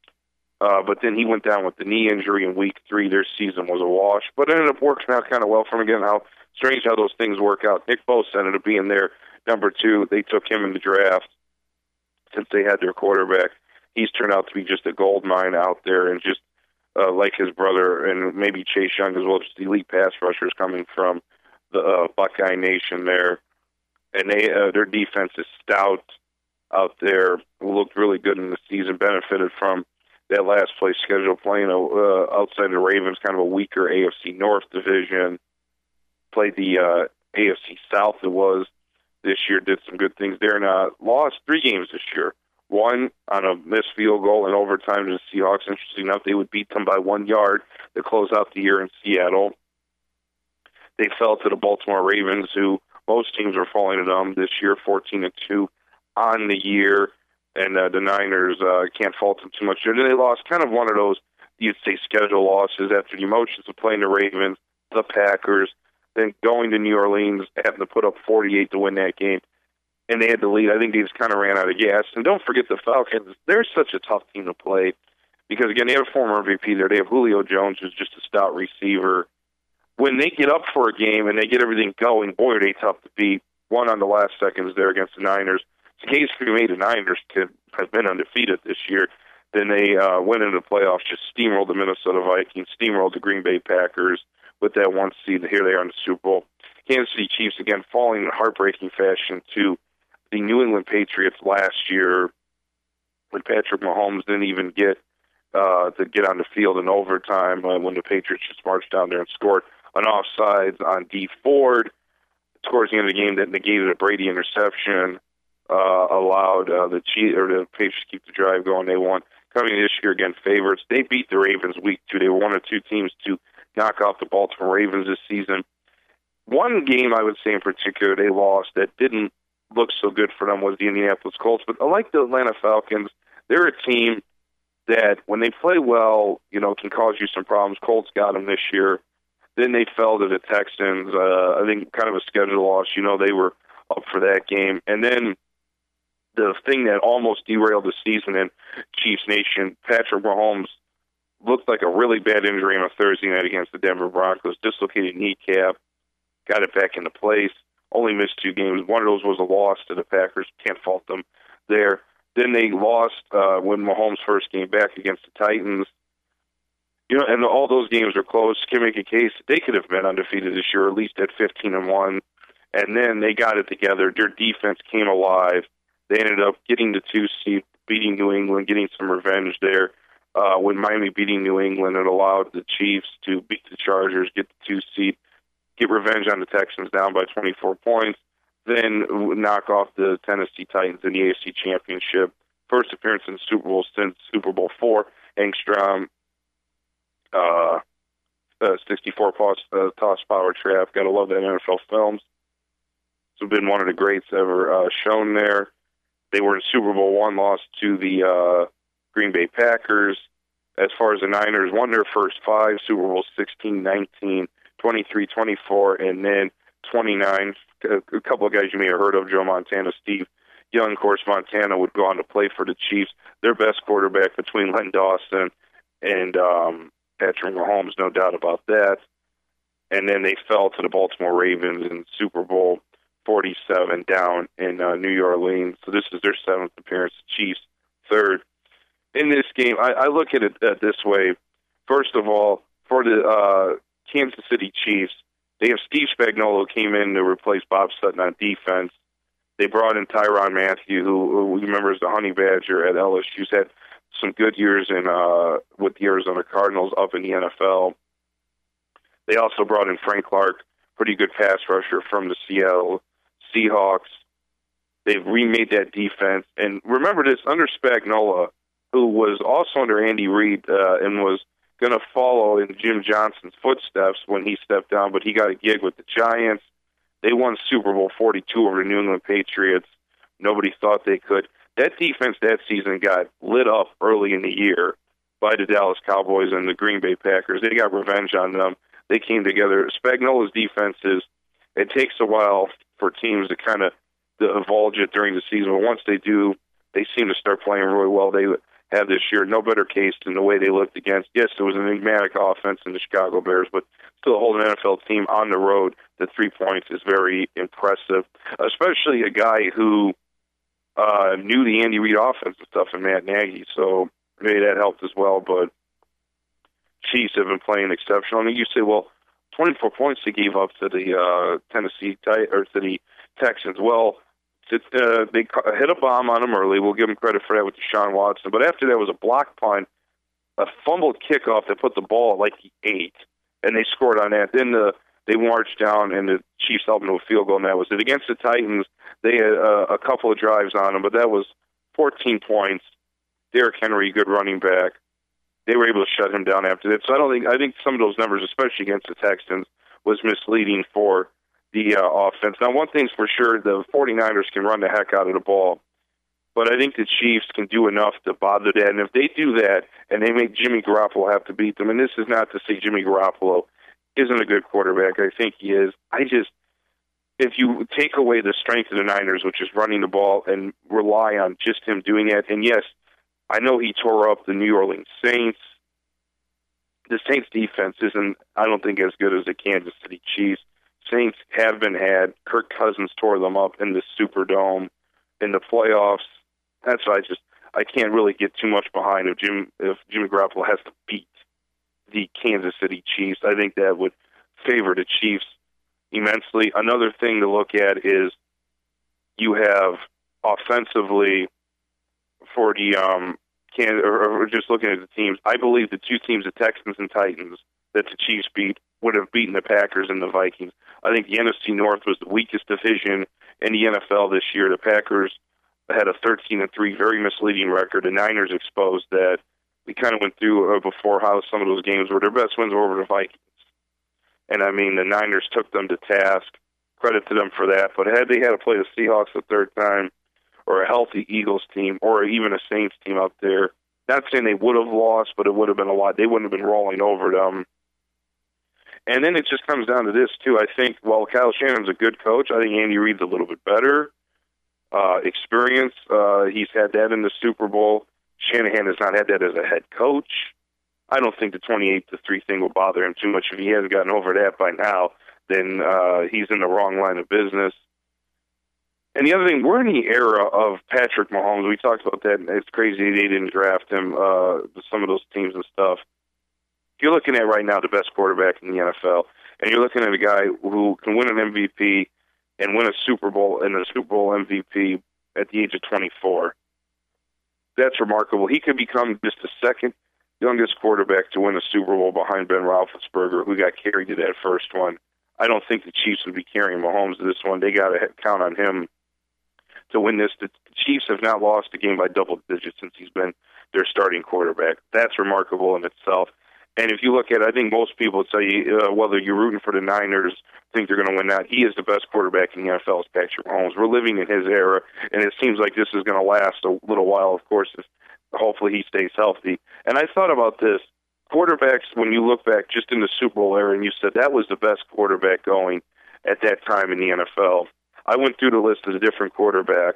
But then he went down with the knee injury in Week 3. Their season was a wash, but it ended up working out kind of well for him again. How strange how those things work out. Nick Bosa ended up being their number 2. They took him in the draft since they had their quarterback. He's turned out to be just a gold mine out there, and just like his brother and maybe Chase Young as well, just elite pass rushers coming from the Buckeye Nation there. And they their defense is stout out there. Looked really good in the season, benefited from that last place schedule playing outside the Ravens, kind of a weaker AFC North division. Played the AFC South, it was this year, did some good things there, and lost 3 games this year. One on a missed field goal in overtime to the Seahawks. Interesting enough, they would beat them by 1 yard to close out the year in Seattle. They fell to the Baltimore Ravens, who most teams are falling to them this year, 14-2 on the year. And the Niners can't fault them too much. And they lost kind of one of those, you'd say, schedule losses after the emotions of playing the Ravens, the Packers, then going to New Orleans, having to put up 48 to win that game. And they had the lead. I think they just kind of ran out of gas. And don't forget the Falcons. They're such a tough team to play. because, again, they have a former MVP there. They have Julio Jones, who's just a stout receiver. When they get up for a game and they get everything going, boy, are they tough to beat. Won on the last seconds there against the Niners. It's a case for me the Niners could have been undefeated this year. Then they went into the playoffs, just steamrolled the Minnesota Vikings, steamrolled the Green Bay Packers with that one seed. Here they are in the Super Bowl. Kansas City Chiefs, again, falling in heartbreaking fashion to the New England Patriots last year when Patrick Mahomes didn't even get to get on the field in overtime when the Patriots just marched down there and scored an offsides on D Ford towards the end of the game that negated a Brady interception, allowed the Patriots to keep the drive going. They won. Coming this year, again, favorites. They beat the Ravens week 2. They were one of 2 teams to knock off the Baltimore Ravens this season. One game I would say in particular they lost that didn't look so good for them was the Indianapolis Colts. But I like the Atlanta Falcons. They're a team that, when they play well, can cause you some problems. Colts got them this year. Then they fell to the Texans. I think kind of a schedule loss. They were up for that game. And then the thing that almost derailed the season in Chiefs Nation, Patrick Mahomes looked like a really bad injury on a Thursday night against the Denver Broncos. Dislocated kneecap, got it back into place. Only missed 2 games. One of those was a loss to the Packers. Can't fault them there. Then they lost when Mahomes first came back against the Titans. And all those games are close. Can make a case they could have been undefeated this year, at least at 15-1. And then they got it together. Their defense came alive. They ended up getting the 2 seed, beating New England, getting some revenge there. When Miami beating New England, it allowed the Chiefs to beat the Chargers, get the 2 seed, get revenge on the Texans down by 24 points, then knock off the Tennessee Titans in the AFC Championship. First appearance in the Super Bowl since Super Bowl IV. Engstrom, 64-toss power trap. Got to love that NFL Films. It's been one of the greats ever shown there. They were in Super Bowl I, lost to the Green Bay Packers. As far as the Niners, won their first 5, Super Bowl 16, 19, 23, 24, and then 29. A couple of guys you may have heard of, Joe Montana, Steve Young. Of course, Montana would go on to play for the Chiefs. Their best quarterback between Len Dawson and Patrick Mahomes, no doubt about that. And then they fell to the Baltimore Ravens in Super Bowl 47 down in New Orleans. So this is their 7th appearance. Chiefs 3rd. In this game, I look at it this way. First of all, for the Kansas City Chiefs, they have Steve Spagnuolo came in to replace Bob Sutton on defense. They brought in Tyrann Mathieu, who we remember as the Honey Badger at LSU. He's had some good years with the Arizona Cardinals up in the NFL. They also brought in Frank Clark, pretty good pass rusher from the Seattle Seahawks. They've remade that defense. And remember this, under Spagnuolo, who was also under Andy Reid and was going to follow in Jim Johnson's footsteps when he stepped down, but he got a gig with the Giants. They won Super Bowl 42 over the New England Patriots. Nobody thought they could. That defense that season got lit up early in the year by the Dallas Cowboys and the Green Bay Packers. They got revenge on them. They came together. Spagnuolo's defense it takes a while for teams to kind of divulge it during the season, but once they do, they seem to start playing really well. They have this year no better case than the way they looked against. Yes, there was an enigmatic offense in the Chicago Bears, but still hold an NFL team on the road to 3 points is very impressive, especially a guy who knew the Andy Reid offense and stuff, and Matt Nagy, so maybe that helped as well. But Chiefs have been playing exceptional. I mean, you say, well, 24 points they gave up to the to the Texans. Well, they hit a bomb on them early. We'll give them credit for that with Deshaun Watson. But after that was a block punt, a fumbled kickoff that put the ball at like the 8, and they scored on that. Then they marched down, and the Chiefs held them to a field goal, and that was it. Against the Titans, they had a couple of drives on them, but that was 14 points. Derrick Henry, good running back. They were able to shut him down after that. So I think some of those numbers, especially against the Texans, was misleading for the offense. Now, one thing's for sure, the 49ers can run the heck out of the ball, but I think the Chiefs can do enough to bother that. And if they do that and they make Jimmy Garoppolo have to beat them, and this is not to say Jimmy Garoppolo isn't a good quarterback. I think he is. If you take away the strength of the Niners, which is running the ball, and rely on just him doing it, and yes, I know he tore up the New Orleans Saints. The Saints defense isn't, I don't think, as good as the Kansas City Chiefs. Saints have been had. Kirk Cousins tore them up in the Superdome in the playoffs. That's why I can't really get too much behind if Jimmy Garoppolo has to beat the Kansas City Chiefs. I think that would favor the Chiefs immensely. Another thing to look at is you have offensively for the or just looking at the teams, I believe the two teams, the Texans and Titans, that the Chiefs beat would have beaten the Packers and the Vikings. I think the NFC North was the weakest division in the NFL this year. The Packers had a 13-3 very misleading record. The Niners exposed that. We kind of went through before how some of those games were. Their best wins were over the Vikings. And, I mean, the Niners took them to task. Credit to them for that. But had they had to play the Seahawks a third time, or a healthy Eagles team, or even a Saints team out there, not saying they would have lost, but it would have been a lot. They wouldn't have been rolling over them. And then it just comes down to this, too. I think, while Kyle Shanahan's a good coach, I think Andy Reid's a little bit better. Experience, he's had that in the Super Bowl. Shanahan has not had that as a head coach. I don't think the 28-3 thing will bother him too much. If he hasn't gotten over that by now, then he's in the wrong line of business. And the other thing, we're in the era of Patrick Mahomes. We talked about that. It's crazy they didn't draft him, some of those teams and stuff. If you're looking at right now the best quarterback in the NFL, and you're looking at a guy who can win an MVP and win a Super Bowl and a Super Bowl MVP at the age of 24, that's remarkable. He could become just the second youngest quarterback to win a Super Bowl behind Ben Roethlisberger, who got carried to that first one. I don't think the Chiefs would be carrying Mahomes to this one. They got to count on him to win this. The Chiefs have not lost a game by double digits since he's been their starting quarterback. That's remarkable in itself. And if you look at it, I think most people would tell you, whether you're rooting for the Niners, think they're going to win that. He is the best quarterback in the NFL, is Patrick Mahomes. We're living in his era, and it seems like this is going to last a little while, of course, hopefully he stays healthy. And I thought about this. Quarterbacks, when you look back just in the Super Bowl era, and you said that was the best quarterback going at that time in the NFL, I went through the list of the different quarterbacks,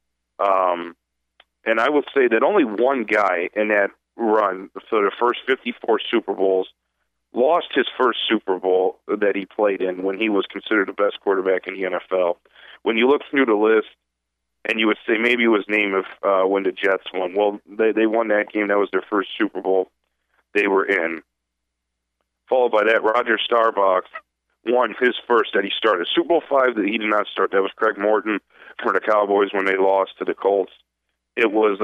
and I would say that only one guy in that run, so the first 54 Super Bowls, lost his first Super Bowl that he played in when he was considered the best quarterback in the NFL. When you look through the list, and you would say maybe it was named when the Jets won. Well, they won that game. That was their first Super Bowl they were in. Followed by that, Roger Staubach won his first that he started. Super Bowl V that he did not start. That was Craig Morton for the Cowboys when they lost to the Colts. It was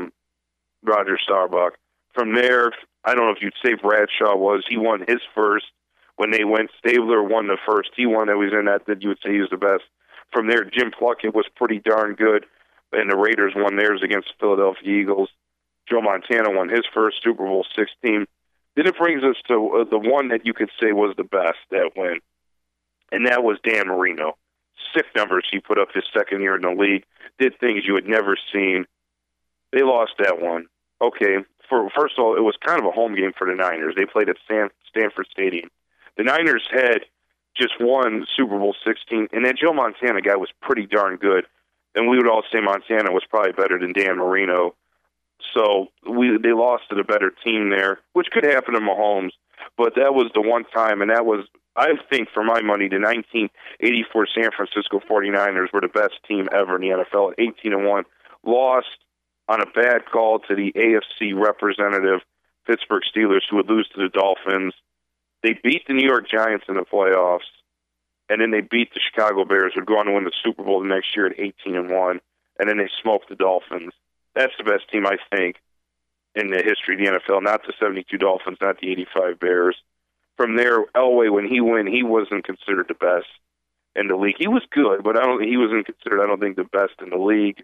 Roger Staubach. From there, I don't know if you'd say Bradshaw was. He won his first when they went. Stabler won the first. He won that was in that you would say he was the best. From there, Jim Plunkett was pretty darn good, and the Raiders won theirs against the Philadelphia Eagles. Joe Montana won his first Super Bowl 16. Then it brings us to the one that you could say was the best that win, and that was Dan Marino. Sick numbers he put up his second year in the league, did things you had never seen. They lost that one. Okay, first of all, it was kind of a home game for the Niners. They played at Stanford Stadium. The Niners had just won Super Bowl 16, and that Joe Montana guy was pretty darn good. And we would all say Montana was probably better than Dan Marino. So they lost to the better team there, which could happen to Mahomes. But that was the one time, and that was, I think, for my money, the 1984 San Francisco 49ers were the best team ever in the NFL at 18-1. Lost on a bad call to the AFC representative Pittsburgh Steelers, who would lose to the Dolphins. They beat the New York Giants in the playoffs, and then they beat the Chicago Bears, who would go on to win the Super Bowl the next year at 18-1, and then they smoked the Dolphins. That's the best team, I think, in the history of the NFL, not the 72 Dolphins, not the 85 Bears. From there, Elway, when he went, he wasn't considered the best in the league. He was good, but he wasn't considered, I don't think, the best in the league.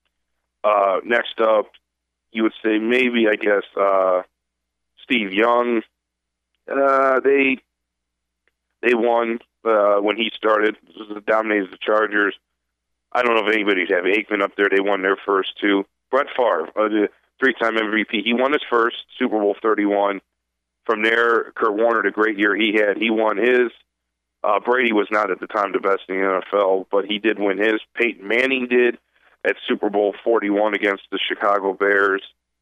Next up, you would say maybe, I guess, Steve Young. They won when he started. Dominated the Chargers. I don't know if anybody'd have Aikman up there. They won their first two. Brett Favre, the three-time MVP, he won his first, Super Bowl 31. From there, Kurt Warner, the great year he had, he won his. Brady was not at the time the best in the NFL, but he did win his. Peyton Manning did at Super Bowl 41 against the Chicago Bears.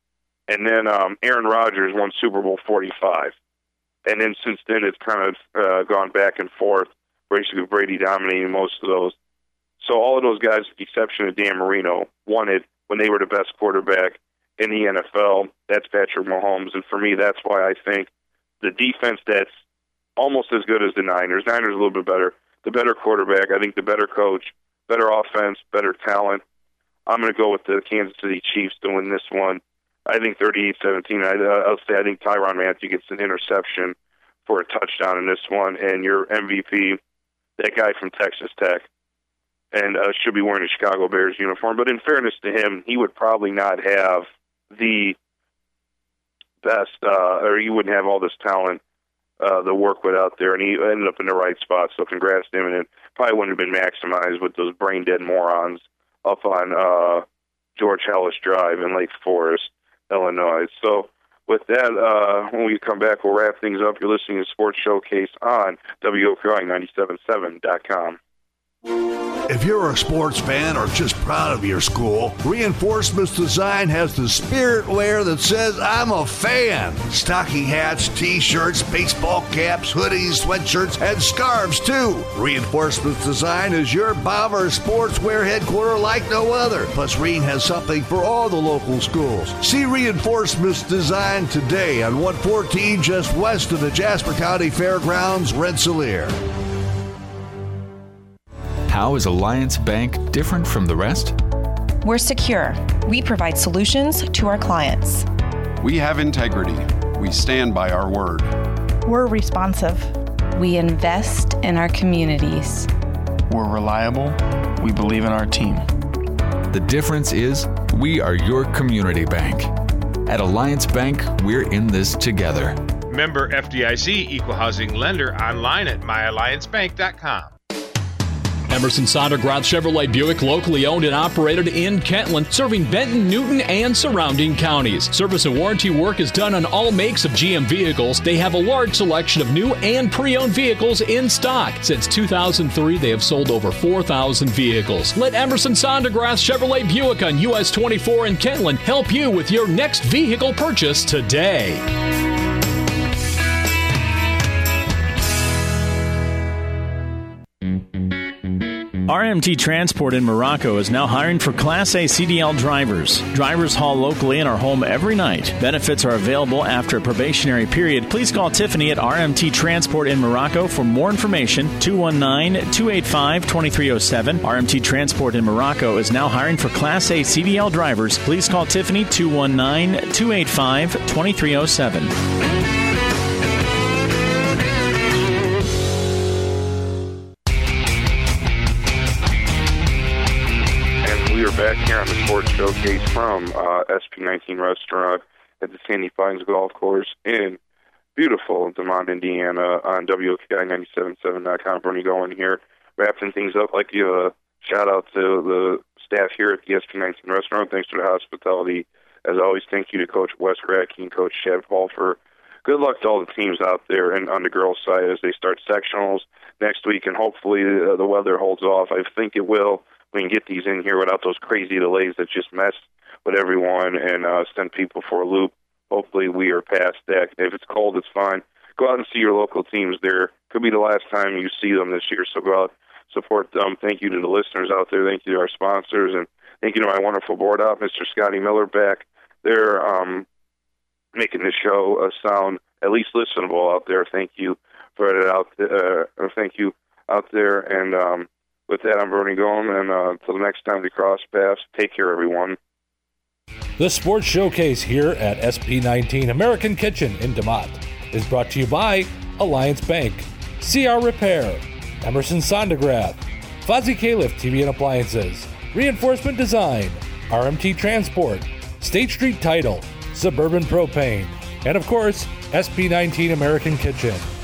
And then Aaron Rodgers won Super Bowl 45. And then since then, it's kind of gone back and forth, basically Brady dominating most of those. So all of those guys, with the exception of Dan Marino, won it when they were the best quarterback in the NFL. That's Patrick Mahomes. And for me, that's why I think the defense that's almost as good as the Niners. Niners a little bit better. The better quarterback. I think the better coach, better offense, better talent. I'm going to go with the Kansas City Chiefs to win this one. I think 38-17. I'll say I think Tyrann Mathieu gets an interception for a touchdown in this one. And your MVP, that guy from Texas Tech, and should be wearing a Chicago Bears uniform. But in fairness to him, he would probably not have the best, or he wouldn't have all this talent to work with out there, and he ended up in the right spot. So congrats to him, and it probably wouldn't have been maximized with those brain-dead morons up on George Hellish Drive in Lake Forest, Illinois. So with that, when we come back, we'll wrap things up. You're listening to Sports Showcase on WOKI977.com. If you're a sports fan or just proud of your school, Reinforcements Design has the spirit wear that says, I'm a fan. Stocking hats, t-shirts, baseball caps, hoodies, sweatshirts, and scarves, too. Reinforcements Design is your bomber sportswear headquarters like no other. Plus, Reen has something for all the local schools. See Reinforcements Design today on 114 just west of the Jasper County Fairgrounds, Rensselaer. How is Alliance Bank different from the rest? We're secure. We provide solutions to our clients. We have integrity. We stand by our word. We're responsive. We invest in our communities. We're reliable. We believe in our team. The difference is we are your community bank. At Alliance Bank, we're in this together. Member FDIC, equal housing lender, online at myalliancebank.com. Emerson Sondergroth Chevrolet Buick, locally owned and operated in Kentland, serving Benton, Newton, and surrounding counties. Service and warranty work is done on all makes of GM vehicles. They have a large selection of new and pre-owned vehicles in stock. Since 2003, they have sold over 4,000 vehicles. Let Emerson Sondergroth Chevrolet Buick on US 24 in Kentland help you with your next vehicle purchase today. RMT Transport in Morocco is now hiring for Class A CDL drivers. Drivers haul locally and are home every night. Benefits are available after a probationary period. Please call Tiffany at RMT Transport in Morocco for more information. 219-285-2307. RMT Transport in Morocco is now hiring for Class A CDL drivers. Please call Tiffany 219-285-2307. Back here on the Sports Showcase from SP19 Restaurant at the Sandy Pines Golf Course in beautiful DeMont, Indiana on WOKI977.com. Bernie going here, wrapping things up. Like to give a shout out to the staff here at the SP19 Restaurant. Thanks for the hospitality. As always, thank you to Coach Wes Radke and Coach Chad Palfer. Good luck to all the teams out there and on the girls' side as they start sectionals next week, and hopefully the weather holds off. I think it will. We can get these in here without those crazy delays that just mess with everyone and send people for a loop. Hopefully we are past that. If it's cold, it's fine. Go out and see your local teams there. Could be the last time you see them this year, so go out, support them. Thank you to the listeners out there. Thank you to our sponsors, and thank you to my wonderful board op, Mr. Scotty Miller back there, making the show sound at least listenable out there. Thank you for it out there. Thank you out there, and with that, I'm Bernie Golem, and until the next time we cross paths, take care, everyone. The Sports Showcase here at SP19 American Kitchen in DeMont is brought to you by Alliance Bank, CR Repair, Emerson Sondergrath, Fozzie Califf TV and Appliances, Reinforcement Design, RMT Transport, State Street Title, Suburban Propane, and of course, SP19 American Kitchen.